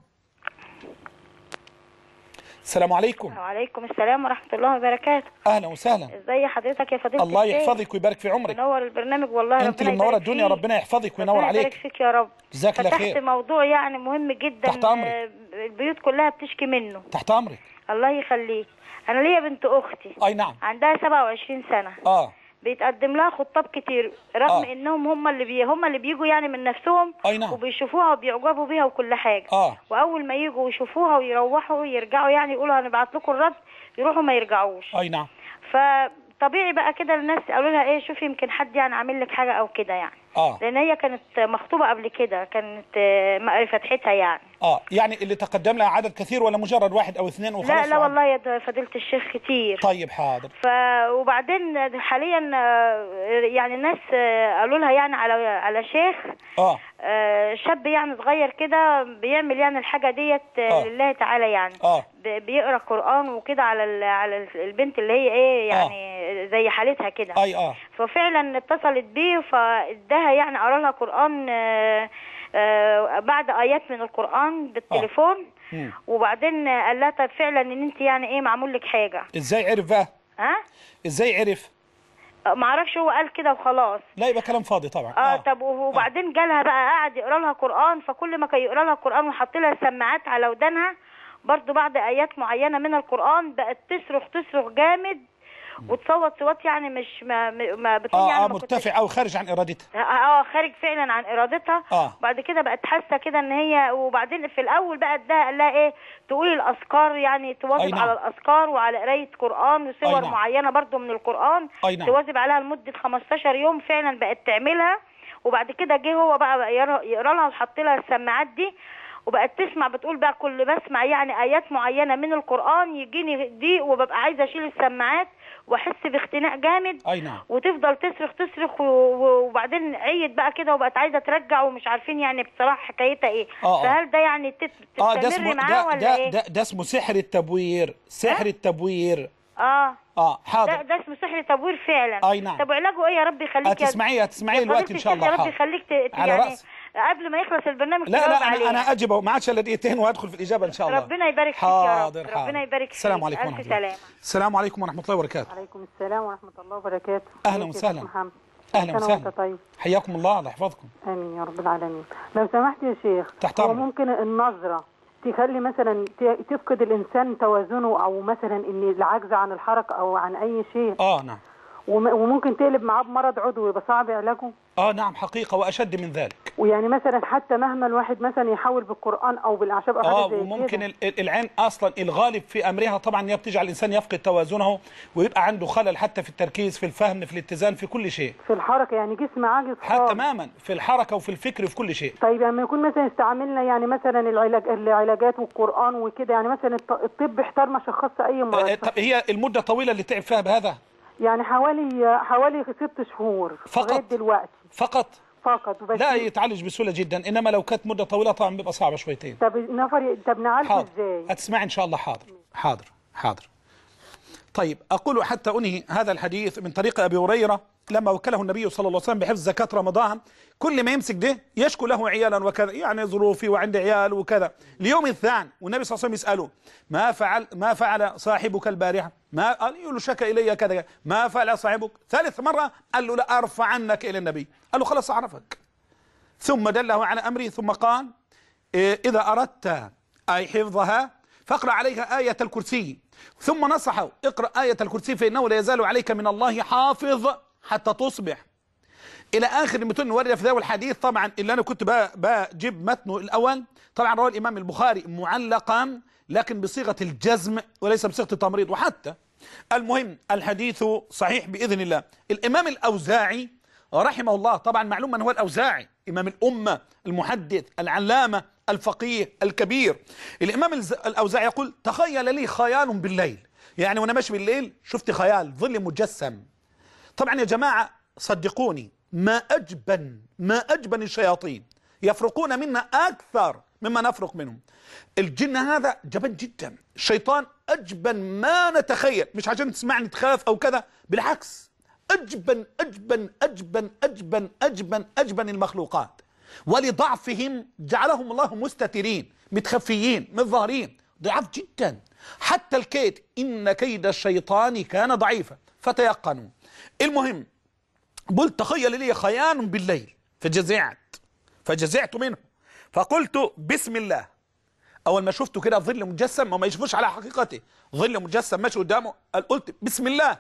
السلام عليكم. وعليكم السلام ورحمة الله وبركاته. أهلا وسهلا. ازي حضرتك يا فضيلة الله الشيخ؟ يحفظك ويبارك في عمرك. منور البرنامج والله، انت اللي منوره الدنيا، ربنا يحفظك وينور عليك. ربنا يبارك فيك يا رب. جزاك الله خير. فتحت موضوع يعني مهم جدا، تحت أمرك. البيوت كلها بتشكي منه. تحت أمرك. الله يخليك. أنا ليا بنت أختي أي نعم عندها سبعة وعشرين سنة، اه بيتقدم لها خطاب كتير رغم آه. انهم هم اللي بي هم اللي بيجوا يعني من نفسهم، أي نعم. وبيشوفوها وبيعجبوا بيها وكل حاجه. اه واول ما يجوا يشوفوها ويروحوا يرجعوا يعني يقولوا هنبعت لكم الرد، يروحوا ما يرجعوش. أي نعم. فطبيعي بقى كده الناس قالوا لها ايه، شوفي يمكن حد يعني عامل لك حاجه او كده يعني. اه لان هي كانت مخطوبه قبل كده، كانت آه، فتحتها يعني. اه يعني اللي تقدم لها عدد كثير ولا مجرد واحد او اثنين وخلاص؟ لا لا وعد. والله يا فضيلة الشيخ كتير. طيب حاضر. ف وبعدين حاليا آه، يعني الناس آه، قالوا لها يعني على على شيخ اه آه، شاب يعني صغير كده بيعمل يعني الحاجه ديت آه، آه. لله تعالى يعني. اه ب- بيقرا قرآن وكده على ال- على ال- البنت اللي هي ايه يعني زي حالتها كده. اي اه ففعلا اتصلت بيه فاداها يعني قرا لها قرآن آه، آه، بعد ايات من القرآن بالتليفون. مم. وبعدين قال لها طب فعلا ان انت يعني ايه معمول لك حاجه. ازاي عرف بقى؟ ها؟ ازاي عرف؟ ما اعرفش، هو قال كده وخلاص. لا يبقى كلام فاضي طبعا. اه, آه. طب وبعدين جالها بقى قعد يقرا لها قرآن، فكل ما كان يقرا لها قرآن وحط لها سماعات على ودانها برضو بعد ايات معينه من القرآن بقت تصرخ تصرخ جامد، وتصوت صوت يعني مش ما, ما بتقول اه يعني اه ما مرتفع او خارج عن ارادتها. اه خارج فعلا عن ارادتها. اه بعد كده بقت حاسه كده ان هي، وبعدين في الاول بقى اداها قال لها ايه تقول الاذكار، يعني تواظب نعم. على الاذكار وعلى قرايه قران وسور نعم. معينه برضو من القران، نعم. تواظب عليها لمده خمستاشر يوم، فعلا بقت تعملها. وبعد كده جه هو بقى, بقى يقرا لها وحط لها السماعات دي، وبقت تسمع بتقول بقى كل بسمع يعني ايات معينه من القران يجيني ضيق وببقى عايزه اشيل السماعات واحس باختناق جامد. اي نعم. وتفضل تصرخ تصرخ وبعدين عيت بقى كده وبقت عايزه ترجع ومش عارفين يعني بصراحه حكايتها ايه. آه فهل ده يعني تستمر آه ده اسمه معاه ده ولا ده ايه؟ ده, ده اسمه سحر التبوير. سحر أه؟ التبوير. اه اه حاضر. ده, ده اسمه سحر تبوير فعلا. اي نعم. طب علاجه ايه يا رب يخليك؟ هتسمعيه هتسمعيه الوقت ان شاء الله. يا رب يخليك على يعني رأس. قبل ما يخلص البرنامج. لا لا انا عليها. انا اجب ما عادش الا دقيقتين وادخل في الاجابه ان شاء الله. ربنا يبارك فيك يا رب. ربنا يبارك فيك. السلام عليكم ورحمه الله. سلام. السلام عليكم ورحمه الله وبركاته. وعليكم السلام ورحمه الله وبركاته. اهلا وسهلا. محمد. اهلا وسهلا. طيب. حياكم الله، الله يحفظكم. امين يا رب العالمين. لو سمحت يا شيخ، تحت هو ممكن النظره تخلي مثلا تفقد الانسان توازنه، او مثلا ان العجز عن الحركه او عن اي شيء؟ اه نعم. وممكن تقلب معاه بمرض عضوي يبقى صعب علاجه؟ اه نعم حقيقه، واشد من ذلك. ويعني مثلا حتى مهما الواحد مثلا يحاول بالقران او بالاعشاب او اه حاجه زي وممكن كده. العين اصلا الغالب في امرها طبعا هي بتجعل الانسان يفقد توازنه ويبقى عنده خلل حتى في التركيز، في الفهم، في الاتزان، في كل شيء. في الحركه يعني جسم عاجز حتى تماما في الحركه وفي الفكر وفي كل شيء. طيب لما يكون مثلا استعملنا يعني مثلا العلاج العلاجات والقران وكده، يعني مثلا الطب احتار ما شخصش اي مرض. طب هي المده طويله اللي تعب فيها بهذا؟ يعني حوالي حوالي ست شهور فقط لغايه دلوقتي. فقط فقط وبس. لا يتعالج بسهوله جدا، انما لو كانت مده طويله طبعا بيبقى صعبه شويتين. طب نفر طب نعالجه ازاي؟ هتسمعي ان شاء الله. حاضر حاضر حاضر. طيب اقول حتى انهي هذا الحديث من طريق ابي هريره لما وكله النبي صلى الله عليه وسلم بحفظ زكاه رمضان، كل ما يمسك ده يشكو له عيالا وكذا، يعني ظروفي وعندي عيال وكذا. اليوم الثاني والنبي صلى الله عليه وسلم يساله ما فعل ما فعل صاحبك البارحه؟ ما قال له شكى الي كذا. ما فعل صاحبك؟ ثالث مره قال له لا ارفع عنك الى النبي. قال له خلاص اعرفك. ثم دله على امره ثم قال إيه اذا اردت اي حفظها فاقرا عليها ايه الكرسي، ثم نصحه اقرا ايه الكرسي فانه لا يزال عليك من الله حافظ حتى تصبح، الى اخر المتن ورد في ذا الحديث. طبعا اللي انا كنت بجيب متنه الاول طبعا رواه الامام البخاري معلقا لكن بصيغه الجزم وليس بصيغه التمريض. وحتى المهم الحديث صحيح باذن الله. الامام الاوزاعي رحمه الله، طبعا معلوم من هو الاوزاعي، امام الامه المحدث العلامه الفقيه الكبير. الامام الاوزاعي يقول تخيل لي خيال بالليل، يعني وانا ماشي بالليل شفت خيال ظل مجسم. طبعا يا جماعه صدقوني ما أجبن ما أجبن الشياطين، يفرقون منا أكثر مما نفرق منهم. الجن هذا جبن جدا، الشيطان أجبن ما نتخيل، مش عشان تسمعني تخاف أو كذا، بالعكس أجبن أجبن أجبن أجبن أجبن أجبن المخلوقات، ولضعفهم جعلهم الله مستترين متخفيين متظاهرين، ضعاف جدا. حتى الكيد إن كيد الشيطان كان ضعيفا فتيقنوا. المهم قلت تخيل لي خيال بالليل فجزعت فجزعت منه فقلت بسم الله. اول ما شفته كده ظل مجسم وما يشوفوش على حقيقته، ظل مجسم ماشي قدامه، قلت بسم الله.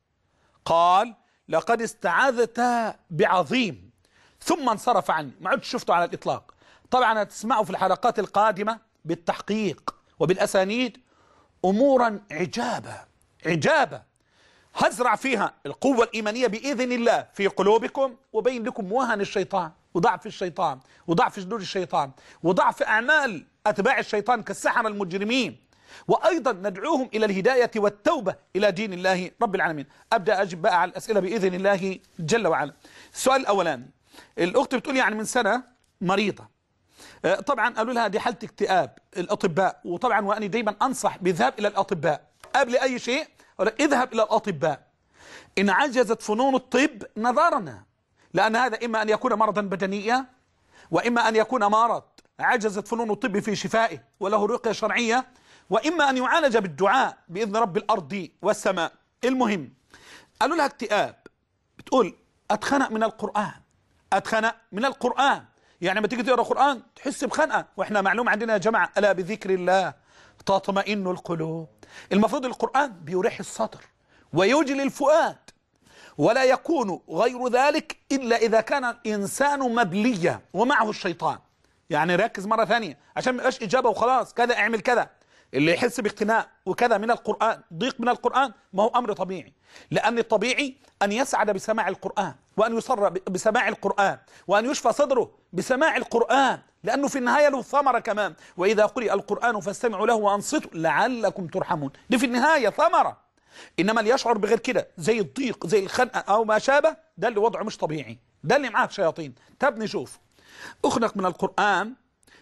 قال لقد استعاذت بعظيم، ثم انصرف عني، ما عدت شفته على الاطلاق. طبعا هتسمعوا في الحلقات القادمه بالتحقيق وبالاسانيد امورا عجابه عجابه هزرع فيها القوة الإيمانية بإذن الله في قلوبكم، وبين لكم وهن الشيطان وضعف الشيطان وضعف جنود الشيطان وضعف أعمال أتباع الشيطان كالسحرة المجرمين، وأيضا ندعوهم إلى الهداية والتوبة إلى دين الله رب العالمين. أبدأ أجب بقى على الأسئلة بإذن الله جل وعلا. السؤال الأولاني، الأخت بتقول يعني من سنة مريضة، طبعا قالوا لها دي حالة اكتئاب الأطباء، وطبعا وأنا دايما أنصح بالذهاب إلى الأطباء قبل أي شيء. اذهب إلى الأطباء، إن عجزت فنون الطب نظرنا، لأن هذا إما أن يكون مرضا بدنيا، وإما أن يكون مرض عجزت فنون الطب في شفائه وله رقية شرعية، وإما أن يعالج بالدعاء بإذن رب الأرض والسماء. المهم قالوا لها اكتئاب، بتقول أتخنق من القرآن، أتخنق من القرآن، يعني لما تيجي تقرأ قرآن تحس بخنقة، وإحنا معلوم عندنا يا جماعة ألا بذكر الله تطمئن القلوب. المفروض القرآن بيريح الصدر ويجلي الفؤاد، ولا يكون غير ذلك إلا إذا كان الإنسان مبليا ومعه الشيطان. يعني ركز مرة ثانية عشان ما يبقاش إجابة وخلاص كذا اعمل كذا. اللي يحس باقتناء وكذا من القرآن، ضيق من القرآن، ما هو أمر طبيعي، لأن الطبيعي أن يسعد بسماع القرآن، وأن يسر بسماع القرآن، وأن يشفى صدره بسماع القرآن، لأنه في النهاية له ثمرة كمان. وإذا قرئ القرآن فاستمعوا له وأنصتوا لعلكم ترحمون، دي في النهاية ثمرة. إنما اللي يشعر بغير كده زي الضيق زي الخنقة أو ما شابه، ده اللي وضعه مش طبيعي، ده اللي معاه شياطين. طب نشوف أخنق من القرآن،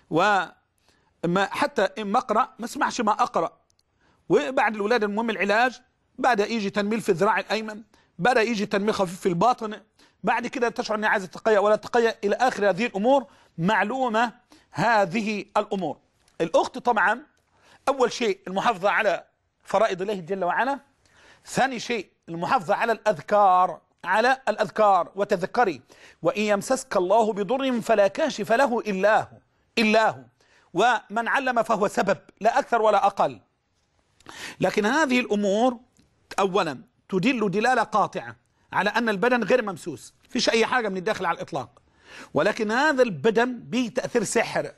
وما حتى إما أقرأ ما اسمعش ما أقرأ، وبعد الولادة المهم العلاج، بعد يجي تنميل في الذراع الأيمن، بعد يجي تنميل خفيف في الباطن، بعد كده تشعر أني عايز تقيأ ولا تقيأ إلى آخر هذه الأمور. معلومة هذه الأمور. الأخت طبعا أول شيء المحافظة على فرائض الله جل وعلا، ثاني شيء المحافظة على الأذكار، على الأذكار. وتذكري وإن يمسسك الله بضر فلا كاشف له إلا هو إلا هو، ومن علم فهو سبب لا أكثر ولا أقل. لكن هذه الأمور أولا تدل دلالة قاطعة على أن البدن غير ممسوس، فيش أي حاجة من الداخل على الإطلاق، ولكن هذا البدن به تأثير سحر.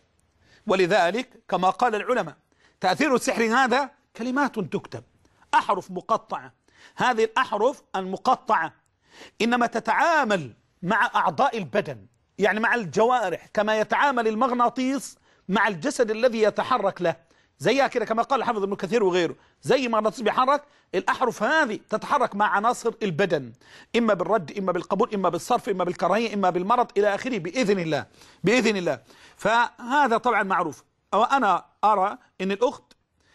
ولذلك كما قال العلماء تأثير السحر هذا كلمات تكتب، أحرف مقطعة. هذه الأحرف المقطعة إنما تتعامل مع أعضاء البدن، يعني مع الجوارح، كما يتعامل المغناطيس مع الجسد الذي يتحرك له، زيها كده كما قال الحافظ ابن كثير وغيره، زي ما المغناطيس بيحرك، الأحرف هذه تتحرك مع عناصر البدن، إما بالرد إما بالقبول إما بالصرف إما بالكراهية إما بالمرض إلى آخره بإذن الله بإذن الله. فهذا طبعا معروف. وأنا أرى أن الأخت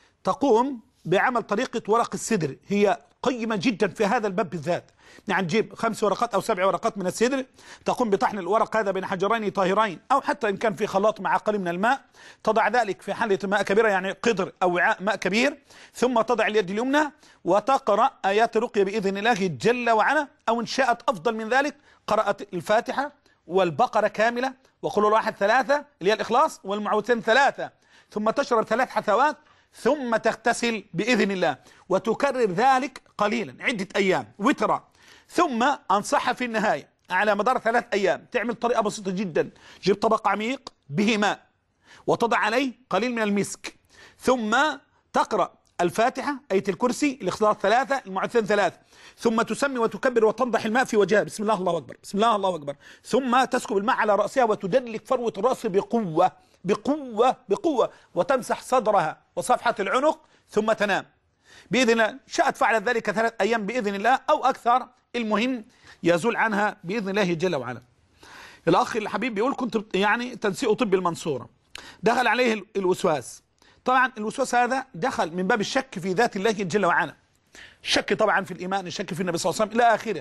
تقوم بعمل طريقة ورق السدر، هي قيمة جدا في هذا الباب بالذات. يعني تجيب خمس ورقات أو سبع ورقات من السدر، تقوم بطحن الورق هذا بين حجرين طاهرين، أو حتى إن كان في خلاط مع قليل من الماء، تضع ذلك في حلة ماء كبيرة يعني قدر أو وعاء ماء كبير، ثم تضع اليد اليمنى وتقرأ آيات الرقية بإذن الله جل وعلا، أو إن شاءت أفضل من ذلك قرأت الفاتحة والبقرة كاملة وقل الله أحد ثلاثة اللي هي الإخلاص، والمعوذتين ثلاثة، ثم تشرب ثلاث حثوات، ثم تغتسل بإذن الله، وتكرر ذلك قليلا عدة أيام وترى. ثم أنصحها في النهاية على مدار ثلاث أيام تعمل طريقة بسيطة جدا، جيب طبق عميق به ماء وتضع عليه قليل من المسك، ثم تقرأ الفاتحة، آية الكرسي، الإخلاص ثلاثة، المعوذتين ثلاثة، ثم تسمي وتكبر وتنضح الماء في وجهها، بسم الله الله أكبر بسم الله الله أكبر، ثم تسكب الماء على رأسها وتدلك فروة الرأس بقوة بقوة بقوة، وتمسح صدرها وصفحة العنق، ثم تنام بإذن الله. شاءت فعل ذلك ثلاث أيام بإذن الله أو أكثر، المهم يزول عنها بإذن الله جل وعلا. الأخ الحبيب بيقول كنت يعني تنسيق طب المنصورة، دخل عليه الوسواس. طبعا الوسواس هذا دخل من باب الشك في ذات الله جل وعلا، الشك طبعا في الإيمان، الشك في النبي صلى الله عليه وسلم إلى آخره.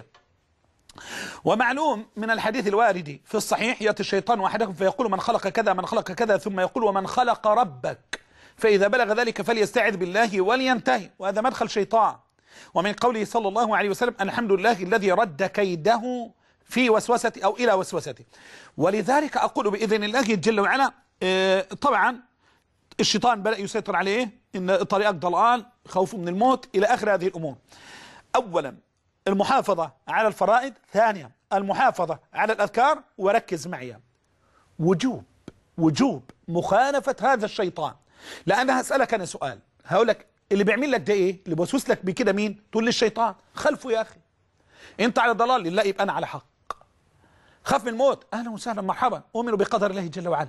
ومعلوم من الحديث الوارد في الصحيح يأتي الشيطان وحدكم فيقول من خلق كذا من خلق كذا، ثم يقول ومن خلق ربك، فإذا بلغ ذلك فليستعذ بالله ولينتهي، وهذا مدخل شيطان. ومن قوله صلى الله عليه وسلم الحمد لله الذي رد كيده في وسوسته أو إلى وسوسته. ولذلك أقول بإذن الله جل وعلا طبعا الشيطان بدأ يسيطر عليه، إن طريقك ضلال، خوف من الموت إلى آخر هذه الأمور. أولا المحافظة على الفرائض، ثانيا المحافظة على الأذكار، وركز معي وجوب وجوب مخالفة هذا الشيطان. لأن هسألك أنا سؤال، هقول لك اللي بيعمل لك ده إيه؟ اللي بيوسوس لك بكده مين؟ تقول لي الشيطان. خلفه يا أخي، أنت على ضلال لله يبقى أنا على حق. خاف من الموت، أهلا وسهلا مرحبا، أؤمن بقدر الله جل وعلا.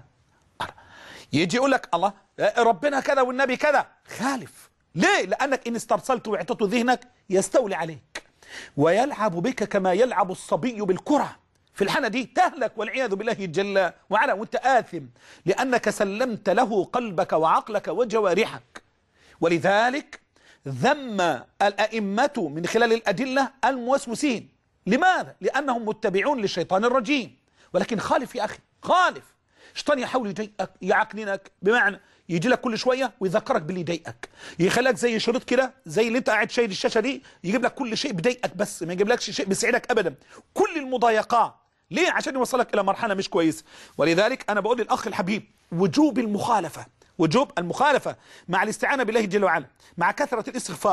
يجي يقول لك الله ربنا كذا والنبي كذا، خالف. ليه؟ لأنك إن استرسلت واعطيت ذهنك يستولي عليك ويلعب بك كما يلعب الصبي بالكرة. في الحالة دي تهلك والعياذ بالله جل وعلا، وانت آثم لأنك سلمت له قلبك وعقلك وجوارحك. ولذلك ذم الأئمة من خلال الأدلة الموسوسين. لماذا؟ لأنهم متبعون للشيطان الرجيم. ولكن خالف يا أخي، خالف. الشيطان يحاول يضايقك يعكننك، بمعنى يجي لك كل شويه ويذكرك باللي يضايقك، يخليك زي شريط كده، زي اللي انت قاعد شايل الشاشه دي، يجيب لك كل شيء بيضايقك بس ما يجيبلكش شيء بيسعدك ابدا، كل المضايقات. ليه؟ عشان يوصلك الى مرحله مش كويسه. ولذلك انا بقول للاخ الحبيب وجوب المخالفه، وجوب المخالفه مع الاستعانه بالله جل وعلا، مع كثره الاستغفار،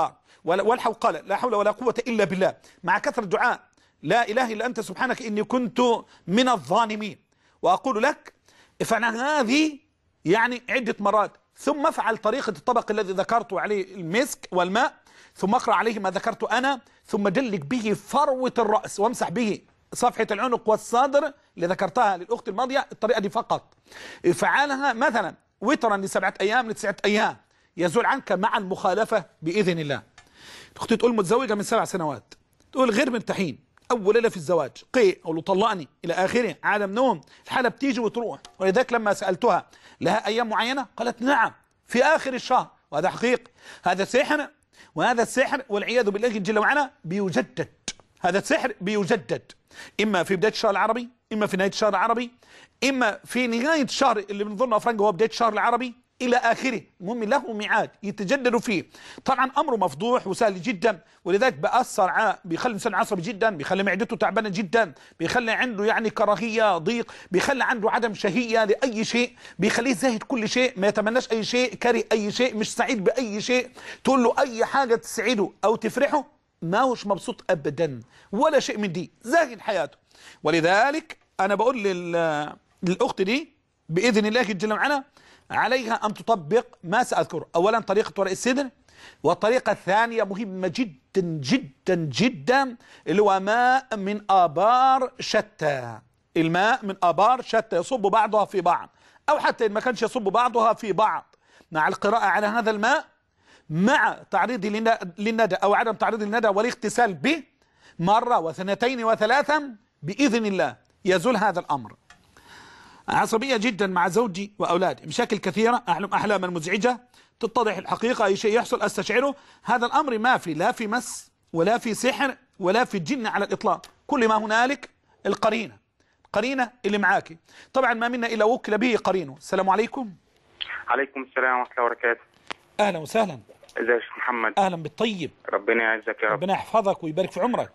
والحوقلة، لا حول ولا قوة إلا بالله، مع كثرة دعاء لا إله إلا أنت سبحانك إني كنت من الظالمين. وأقول لك افعل هذه يعني عدة مرات، ثم افعل طريقة الطبق الذي ذكرت عليه المسك والماء، ثم اقرأ عليه ما ذكرت أنا، ثم دلك به فروة الرأس وامسح به صفحة العنق والصدر اللي ذكرتها للأخت الماضية. الطريقة دي فقط افعلها مثلا وترا لسبعة أيام لتسعة أيام، يزول عنك مع المخالفة بإذن الله. أختي تقول متزوجة من سبع سنوات، تقول غير مرتاحين، أول ليلة في الزواج قي أو طلقني إلى آخره، عالم نوم، الحالة بتيجي وتروح. ولذلك لما سألتها لها أيام معينة قالت نعم في آخر الشهر، وهذا حقيقي. هذا سحر، وهذا السحر والعياذ بالله جل وعلا بيجدد. هذا السحر بيجدد إما في بداية الشهر العربي، إما في نهاية الشهر العربي، إما في نهاية الشهر اللي بنظن أفرنج هو بداية الشهر العربي إلى آخره. المهم له ميعاد يتجدد فيه. طبعا أمره مفضوح وسهل جدا، ولذلك بأثر ع... بيخلي الإنسان عصبي جدا، بيخلي معدته تعبانة جدا، بيخلي عنده يعني كراهية ضيق، بيخلي عنده عدم شهية لأي شيء، بيخليه زاهد كل شيء، ما يتمناش أي شيء، كاره أي شيء، مش سعيد بأي شيء. تقول له أي حاجة تسعده أو تفرحه ما هوش مبسوط أبدا ولا شيء من دي، زاهد حياته. ولذلك أنا بقول لل... للأخت دي بإذن الله جل وعلا عليها أن تطبق ما سأذكره. أولا طريقة ورق السدر، والطريقة الثانية مهمة جدا جدا جدا اللي هو ماء من آبار شتى. الماء من آبار شتى يصب بعضها في بعض، أو حتى إن ما كانش يصب بعضها في بعض، مع القراءة على هذا الماء مع تعريض للندى أو عدم تعريض للندى والاغتسال به مرة واثنتين وثلاثا بإذن الله يزول هذا الأمر. عصبية جدا مع زوجي وأولادي، مشاكل كثيرة، أحلم أحلاما مزعجة، تتضح الحقيقة، أي شيء يحصل أستشعره. هذا الأمر ما في لا في مس ولا في سحر ولا في الجن على الإطلاق، كل ما هنالك القرينة، قرينة اللي معاكي. طبعا ما منا إلا وكل به قرينه. السلام عليكم. عليكم السلام ورحمة الله وبركاته. أهلا وسهلا. ازيك يا شيخ محمد؟ أهلا بالطيب. ربنا يعزك يا رب. ربنا يحفظك ويبارك في عمرك.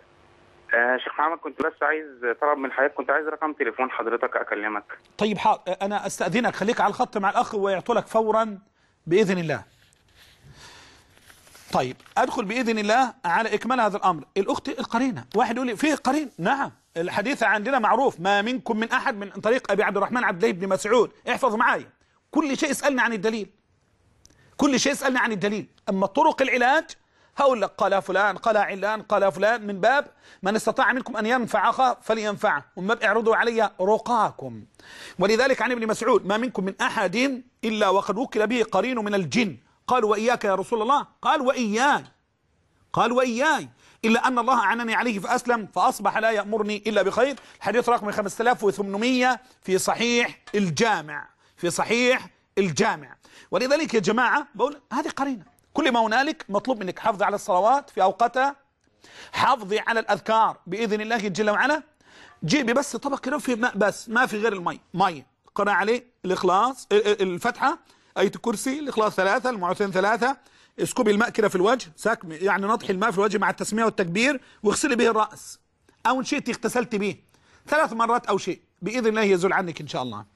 آه شيخ محمد، كنت بس عايز طلب من حضرتك، كنت عايز رقم تليفون حضرتك اكلمك. طيب حاضر، انا استاذنك خليك على الخط مع الاخ ويعطوا لك فورا باذن الله. طيب ادخل باذن الله على اكمال هذا الامر. الاخت القرينه، واحد يقول لي فيه قرين، نعم الحديث عندنا معروف، ما منكم من احد، من طريق ابي عبد الرحمن عبد الله بن مسعود. احفظ معايا كل شيء، اسالني عن الدليل، كل شيء اسالني عن الدليل. اما طرق العلاج هقول لك قال فلان قال علان قال فلان، من باب من استطاع منكم ان ينفع اخاه فلينفعه، ومن باب اعرضوا علي رقاكم. ولذلك عن ابن مسعود ما منكم من احد الا وقد وكل به قرين من الجن. قالوا واياك يا رسول الله؟ قال واياي، قال واياي، الا ان الله اعنني عليه فاسلم فاصبح لا يامرني الا بخير. الحديث رقم خمسة آلاف وثمانمائة في صحيح الجامع، في صحيح الجامع. ولذلك يا جماعه بقول هذه قرينه. كل ما هنالك مطلوب منك حفظ على الصلوات في أوقاتها، حفظي على الأذكار بإذن الله جل وعلا. جيبي بس طبق كده فيه ماء بس، ما في غير المي، مي قرأ عليه الإخلاص، الفتحة، آية الكرسي، الإخلاص ثلاثة، المعوذتين ثلاثة، اسكبي الماء كده في الوجه، سكب يعني نطحي الماء في الوجه مع التسمية والتكبير، واغسلي به الرأس، أو إن شئت اغتسلت به ثلاث مرات أو شيء، بإذن الله يزول عنك إن شاء الله.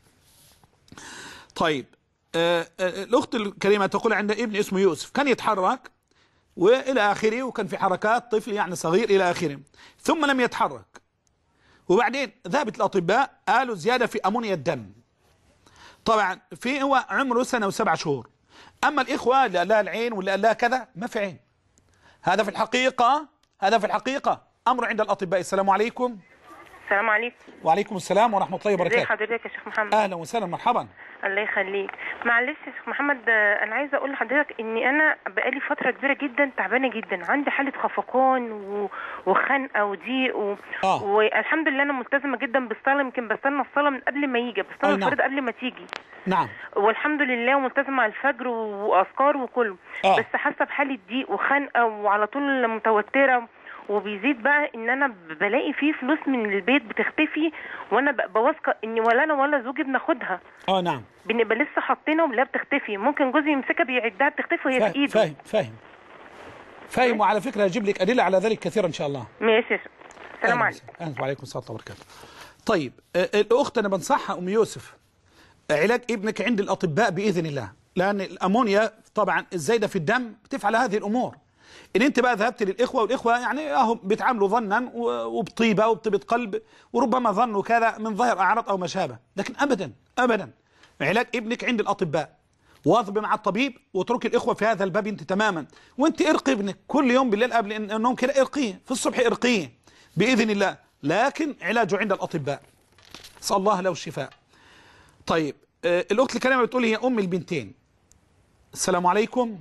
طيب آه آه الأخت الكريمة تقول عند ابن اسمه يوسف كان يتحرك وإلى آخره، وكان في حركات طفل يعني صغير إلى آخره، ثم لم يتحرك، وبعدين ذهبت الأطباء قالوا زيادة في أمونيا الدم. طبعا في هو عمره سنة وسبع شهور. أما الإخوة اللي قال لها العين واللي قال لها كذا ما في عين. هذا في الحقيقة، هذا في الحقيقة أمر عند الأطباء. السلام عليكم. السلام عليكم. وعليكم السلام ورحمة الله وبركاته. ازي حضرتك يا شيخ محمد؟ أهلا وسهلا مرحبا. الله يخليك. معلش يا شيخ محمد، أنا عايزة أقول لحضرتك إني أنا بقالي فترة كبيرة جدا تعبانة جدا، عندي حالة خفقان و... وخنقة وضيق و... آه. والحمد لله أنا ملتزمة جدا بالصلاة، يمكن بستنى الصلاة من قبل ما يجي، بستنى نعم. الفريضة قبل ما تيجي. نعم. والحمد لله وملتزمة على الفجر وأذكار وكله. آه. بس حاسة بحالة ضيق وخنقة وعلى طول متوترة، وبيزيد بقى ان انا بلاقي فيه فلوس من البيت بتختفي، وانا ببقى واثقه ان ولا انا ولا زوجي بناخدها. اه نعم. بنبقى لسه حاطينها ولا بتختفي، ممكن جوزي يمسكها بيعدها بتختفي وهي في ايده. فاهم فاهم فاهم. وعلى فكره هجيب لك ادله على ذلك كثيرا ان شاء الله. ماشي. السلام عليكم. اهلا وعليكم السلام ورحمه الله وبركاته. طيب الاخت انا بنصحها ام يوسف علاج ابنك عند الاطباء باذن الله، لان الامونيا طبعا الزايده في الدم بتفعل هذه الامور. ان انت بقى ذهبت للاخوه، والاخوه يعني اهو بيتعاملوا ظنا وبطيبه وبطيبه قلب، وربما ظنوا كذا من ظاهر اعراض او ما شابه، لكن ابدا ابدا علاج ابنك عند الاطباء، واظب مع الطبيب واترك الاخوه في هذا الباب انت تماما. وانت ارقي ابنك كل يوم بالليل قبل النوم كده، ارقيه في الصبح، ارقيه باذن الله، لكن علاجه عند الاطباء. اسال الله له الشفاء. طيب آه الاخت الكريمه بتقول هي ام البنتين. السلام عليكم.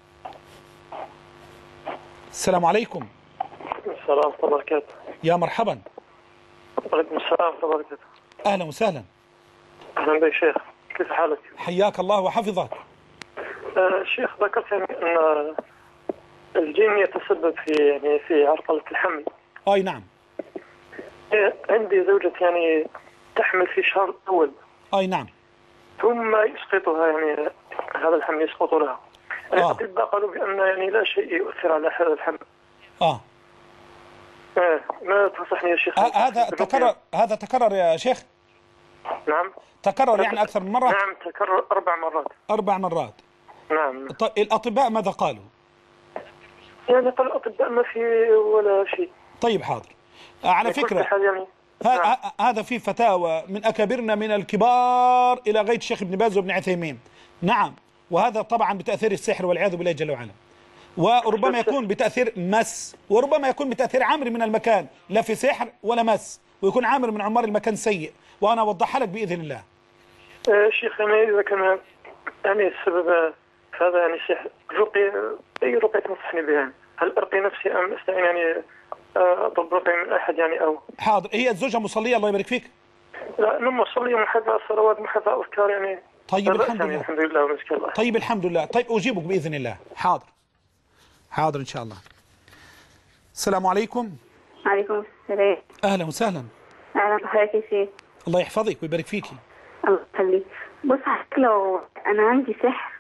السلام عليكم. السلام ورحمة الله وبركاته. يا مرحبا. وعليكم السلام ورحمة الله وبركاته. اهلا وسهلا. اهلا بك شيخ، كيف حالك؟ حياك الله وحفظك. آه شيخ، ذكرت يعني ان الجن يتسبب في يعني في عرقلة الحمل. اي نعم. عندي زوجتي يعني تحمل في الشهر الاول. اي نعم. ثم يسقطها يعني هذا الحمل يسقط لها. الأطباء قالوا بأن يعني لا شيء يؤثر على هذا الحمل. اه. آه ما تنصحني يا شيخ؟ آه هذا تكرر هذا تكرر يا شيخ؟ نعم. تكرر يعني أكثر من مرة؟ نعم تكرر أربع مرات. أربع مرات. نعم. طيب الأطباء ماذا قالوا؟ يعني قال الأطباء ما في ولا شيء. طيب حاضر. على فكرة يعني نعم. هذا في فتاوى من أكابرنا من الكبار إلى غاية الشيخ ابن باز وابن عثيمين. نعم. وهذا طبعا بتأثير السحر والعياذ بالله جل وعلا، وربما يكون بتأثير مس، وربما يكون بتأثير عامر من المكان، لا في سحر ولا مس، ويكون عامر من عمار المكان سيء، وأنا أوضحها لك بإذن الله. آه شيخ يعني إذا كان يعني السبب هذا يعني سحر، رقي أي رقية تنصحني بها؟ هل أرقي نفسي أم أستعين يعني أطلب رقي من أحد يعني أو؟ حاضر. هي الزوجة مصلية الله يبارك فيك؟ لا أنا مصلية، محافظة على الصلوات، محافظة على الأذكار يعني. طيب الحمد لله. الحمد لله ومسك الله. طيب الحمد لله. طيب أجيبك بإذن الله. حاضر حاضر إن شاء الله. السلام عليكم. عليكم السلام. أهلا وسهلا. أهلا بحضرتك يا شيخ. الله يحفظك ويبارك فيكي. الله يخليك. بص حضرتك، لو أنا عندي سحر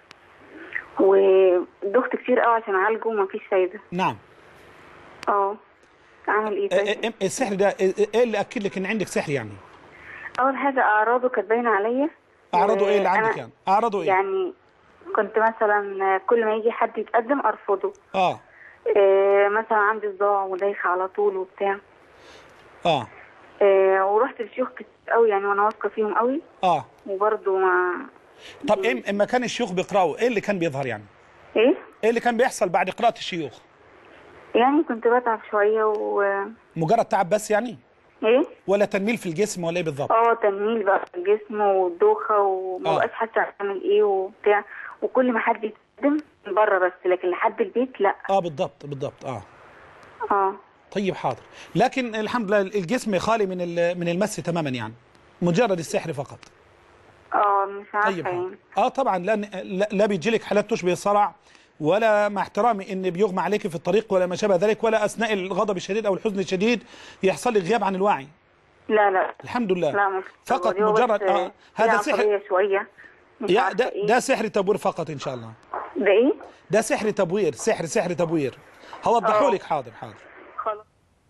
ودخت كتير قوي عشان أعالجه ومفيش فايدة. نعم. أه أعمل إيه طيب؟ السحر ده إيه اللي أكد لك إن عندك سحر يعني؟ أول حاجة أعراضه كانت باينة عليا. أعراضه إيه اللي عندك يعني؟ أعراضه إيه؟ يعني كنت مثلا كل ما يجي حد يتقدم أرفضه. آه. إيه مثلا عندي صداع ودايخة على طول وبتاع. آه. إيه ورحت لشيوخ كتير قوي يعني وأنا واثقة فيهم قوي. آه. وبرضه ما. طب إيه إما كان الشيوخ بيقرأوا إيه اللي كان بيظهر يعني؟ إيه؟ إيه اللي كان بيحصل بعد قراءة الشيوخ؟ يعني كنت بتعب شوية و. مجرد تعب بس يعني؟ ايه؟ ولا تنميل في الجسم ولا ايه بالظبط؟ اه تنميل بقى في الجسم ودوخه وما بقاش حاسه اعمل ايه وبتاع، وكل ما حد يتقدم من بره بس، لكن لحد البيت لا. اه بالضبط بالضبط اه. اه طيب حاضر، لكن الحمد لله الجسم خالي من من المس تماما يعني، مجرد السحر فقط. اه مش عارفه طيب يعني. اه طبعا لان لا, لا بيجيلك حالات تشبه الصرع، ولا مع احترامي ان بيغمى عليك في الطريق ولا ما شابه ذلك، ولا اثناء الغضب الشديد او الحزن الشديد يحصل لك غياب عن الوعي. لا لا الحمد لله. لا مش فقط مجرد آه هذا سحر شويه. يا ده, إيه؟ ده سحر تبوير فقط ان شاء الله. ده ايه؟ ده سحر تبوير، سحر سحر تبوير. هوضحه لك. حاضر حاضر. خلاص.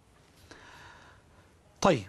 طيب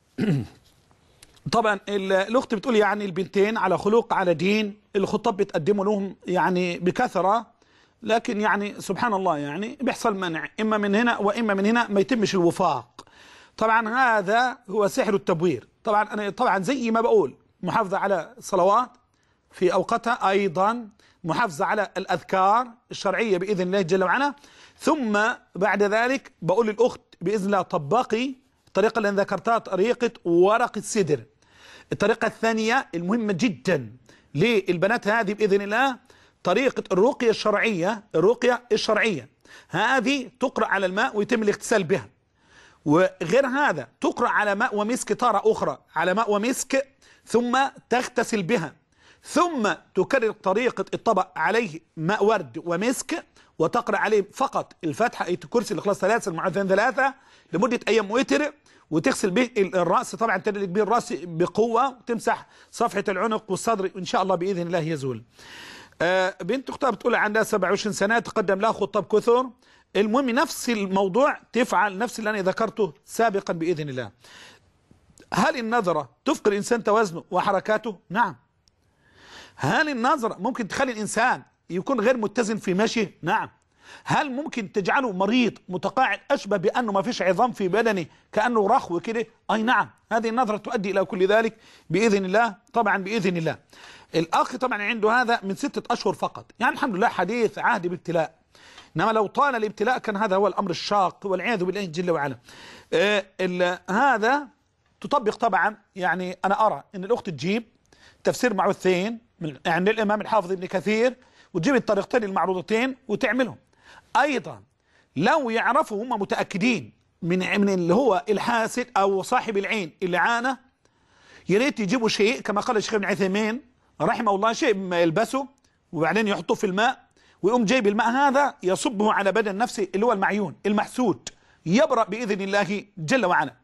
طبعا الاخت بتقول يعني البنتين على خلق على دين، الخطاب بتقدموا لهم يعني بكثره، لكن يعني سبحان الله يعني بيحصل منع اما من هنا واما من هنا، ما يتمش الوفاق. طبعا هذا هو سحر التبوير. طبعا انا طبعا زي ما بقول محافظه على الصلوات في اوقاتها، ايضا محافظه على الاذكار الشرعيه باذن الله جل وعلا، ثم بعد ذلك بقول للاخت باذن الله طبقي الطريقه اللي انا ذكرتها، طريقه ورق السدر. الطريقه الثانيه المهمه جدا للبنات هذه باذن الله، طريقه الرقيه الشرعيه. الرقيه الشرعيه هذه تقرا على الماء ويتم الاغتسال بها، وغير هذا تقرا على ماء ومسك تاره اخرى، على ماء ومسك ثم تغتسل بها، ثم تكرر طريقه الطبق عليه ماء ورد ومسك، وتقرا عليه فقط الفاتحه ايه الكرسي الاخلاص ثلاثه المعوذتين ثلاثه لمده ايام وتر، وتغسل به الراس، طبعا تدلك به الراس بقوه، وتمسح صفحه العنق والصدر ان شاء الله باذن الله يزول. آه بنت اختها بتقول عندها سبعة وعشرين سنه، تقدم لها خطاب كثر. المهم نفس الموضوع تفعل نفس اللي انا ذكرته سابقا باذن الله. هل النظره تفقد الانسان توازنه وحركاته؟ نعم. هل النظره ممكن تخلي الانسان يكون غير متزن في مشيه؟ نعم. هل ممكن تجعله مريض متقاعد أشبه بأنه ما فيش عظام في بدنه كأنه رخو كده؟ أي نعم، هذه النظرة تؤدي إلى كل ذلك بإذن الله، طبعا بإذن الله. الأخ طبعا عنده هذا من ستة أشهر فقط، يعني الحمد لله حديث عهد بابتلاء، إنما لو طال الابتلاء كان هذا هو الأمر الشاق والعياذ بالله جل وعلا. آه هذا تطبق طبعا، يعني أنا أرى أن الأخت تجيب تفسير معوذتين من عند الإمام الحافظ ابن كثير، وتجيب الطريقتين المعروضتين وتعملهم. أيضا لو يعرفوا هم متأكدين من من اللي هو الحاسد أو صاحب العين اللي عانى، يا ريت يجيبوا شيء كما قال الشيخ ابن عثيمين رحمه الله، شيء يلبسه وبعدين يحطوه في الماء، ويقوم جايب الماء هذا يصبه على بدن نفسه اللي هو المعيون المحسود، يبرأ بإذن الله جل وعلا.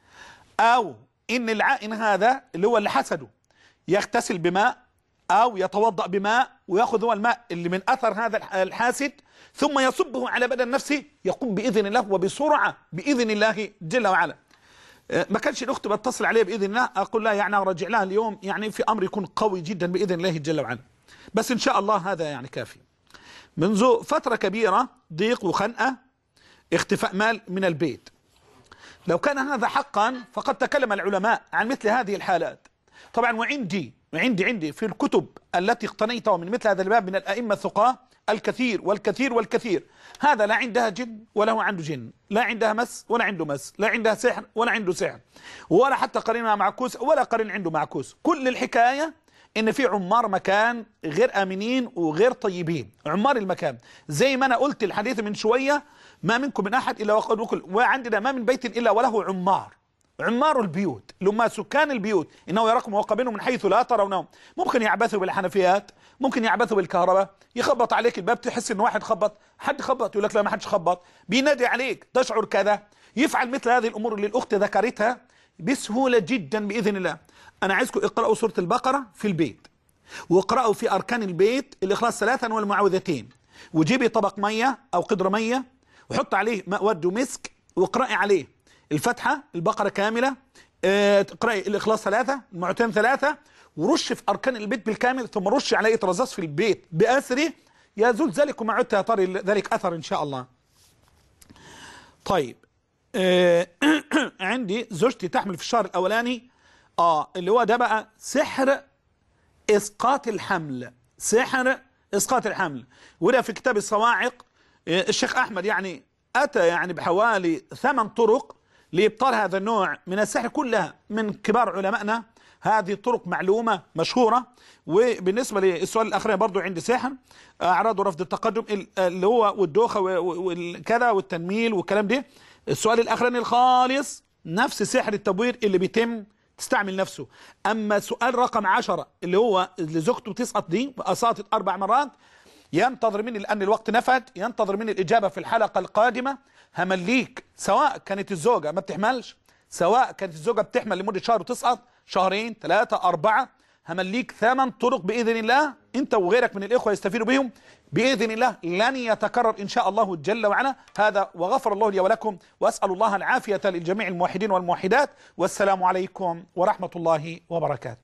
أو إن العائن هذا اللي هو اللي حسده يغتسل بماء أو يتوضأ بماء ويأخذ هو الماء اللي من أثر هذا الحاسد ثم يصبه على بدن نفسه، يقوم بإذن الله وبسرعة بإذن الله جل وعلا. ما كانش الأخت بتصل عليه بإذن الله أقول لها يعني أرجع لها اليوم، يعني في أمر يكون قوي جدا بإذن الله جل وعلا، بس إن شاء الله هذا يعني كافي. منذ فترة كبيرة ضيق وخنقة، اختفاء مال من البيت. لو كان هذا حقا فقد تكلم العلماء عن مثل هذه الحالات طبعا، وعندي وعندي عندي في الكتب التي اقتنيتها من مثل هذا الباب من الأئمة الثقاه الكثير والكثير والكثير. هذا لا عندها جن ولا هو عنده جن، لا عندها مس ولا عنده مس، لا عندها سحر ولا عنده سحر، ولا حتى قرينها معكوس ولا قرين عنده معكوس. كل الحكاية ان في عمار مكان غير امنين وغير طيبين، عمار المكان. زي ما انا قلت الحديث من شوية، ما منكم من احد الا وقد وكل، وعندنا ما من بيت الا وله عمار. عمار البيوت اللي هم سكان البيوت، انه يراكم ويقابلهم من حيث لا ترونهم. ممكن يعبثوا بالحنفيات، ممكن يعبثوا بالكهرباء، يخبط عليك الباب تحس ان واحد خبط، حد خبط يقول لك لا ما حدش خبط، بينادي عليك تشعر كذا، يفعل مثل هذه الامور اللي الاخت ذكرتها بسهولة جدا باذن الله. انا عايزكم اقرأوا سورة البقرة في البيت، واقرأوا في اركان البيت الاخلاص ثلاثا والمعوذتين، وجيبي طبق مية او قدر مية وحط عليه ماء ود ومسك، واقرأي عليه الفتحة البقرة كاملة، اه تقرأي الإخلاص ثلاثة، المعوذتين ثلاثة، ورش في أركان البيت بالكامل، ثم رش عليه رذاذ في البيت بأسره، يزول ذلك وما عدت يطري ذلك أثر إن شاء الله. طيب اه عندي زوجتي تحمل في الشهر الأولاني، آه اللي هو ده بقى سحر إسقاط الحمل، سحر إسقاط الحمل. وده في كتاب الصواعق اه الشيخ أحمد يعني أتى يعني بحوالي ثمان طرق لإبطال هذا النوع من السحر، كلها من كبار علمائنا. هذه الطرق معلومة مشهورة. وبالنسبة للسؤال الأخير برضو عندي سحر أعراض ورفض التقدم اللي هو والدوخة والكذا والتنميل والكلام ده. السؤال الأخراني الخالص نفس سحر التبوير اللي بيتم تستعمل نفسه. أما سؤال رقم عشرة اللي هو اللي زوجته بتسقط دي وأساطت أربع مرات، ينتظر مني لأن الوقت نفد، ينتظر مني الإجابة في الحلقة القادمة. همليك سواء كانت الزوجة ما بتحملش، سواء كانت الزوجة بتحمل لمدة شهر وتسقط، شهرين ثلاثة أربعة، همليك ثمان طرق بإذن الله أنت وغيرك من الإخوة يستفيدوا بهم بإذن الله، لن يتكرر إن شاء الله جل وعلا. هذا وغفر الله لي ولكم، وأسأل الله العافية للجميع الموحدين والموحدات، والسلام عليكم ورحمة الله وبركاته.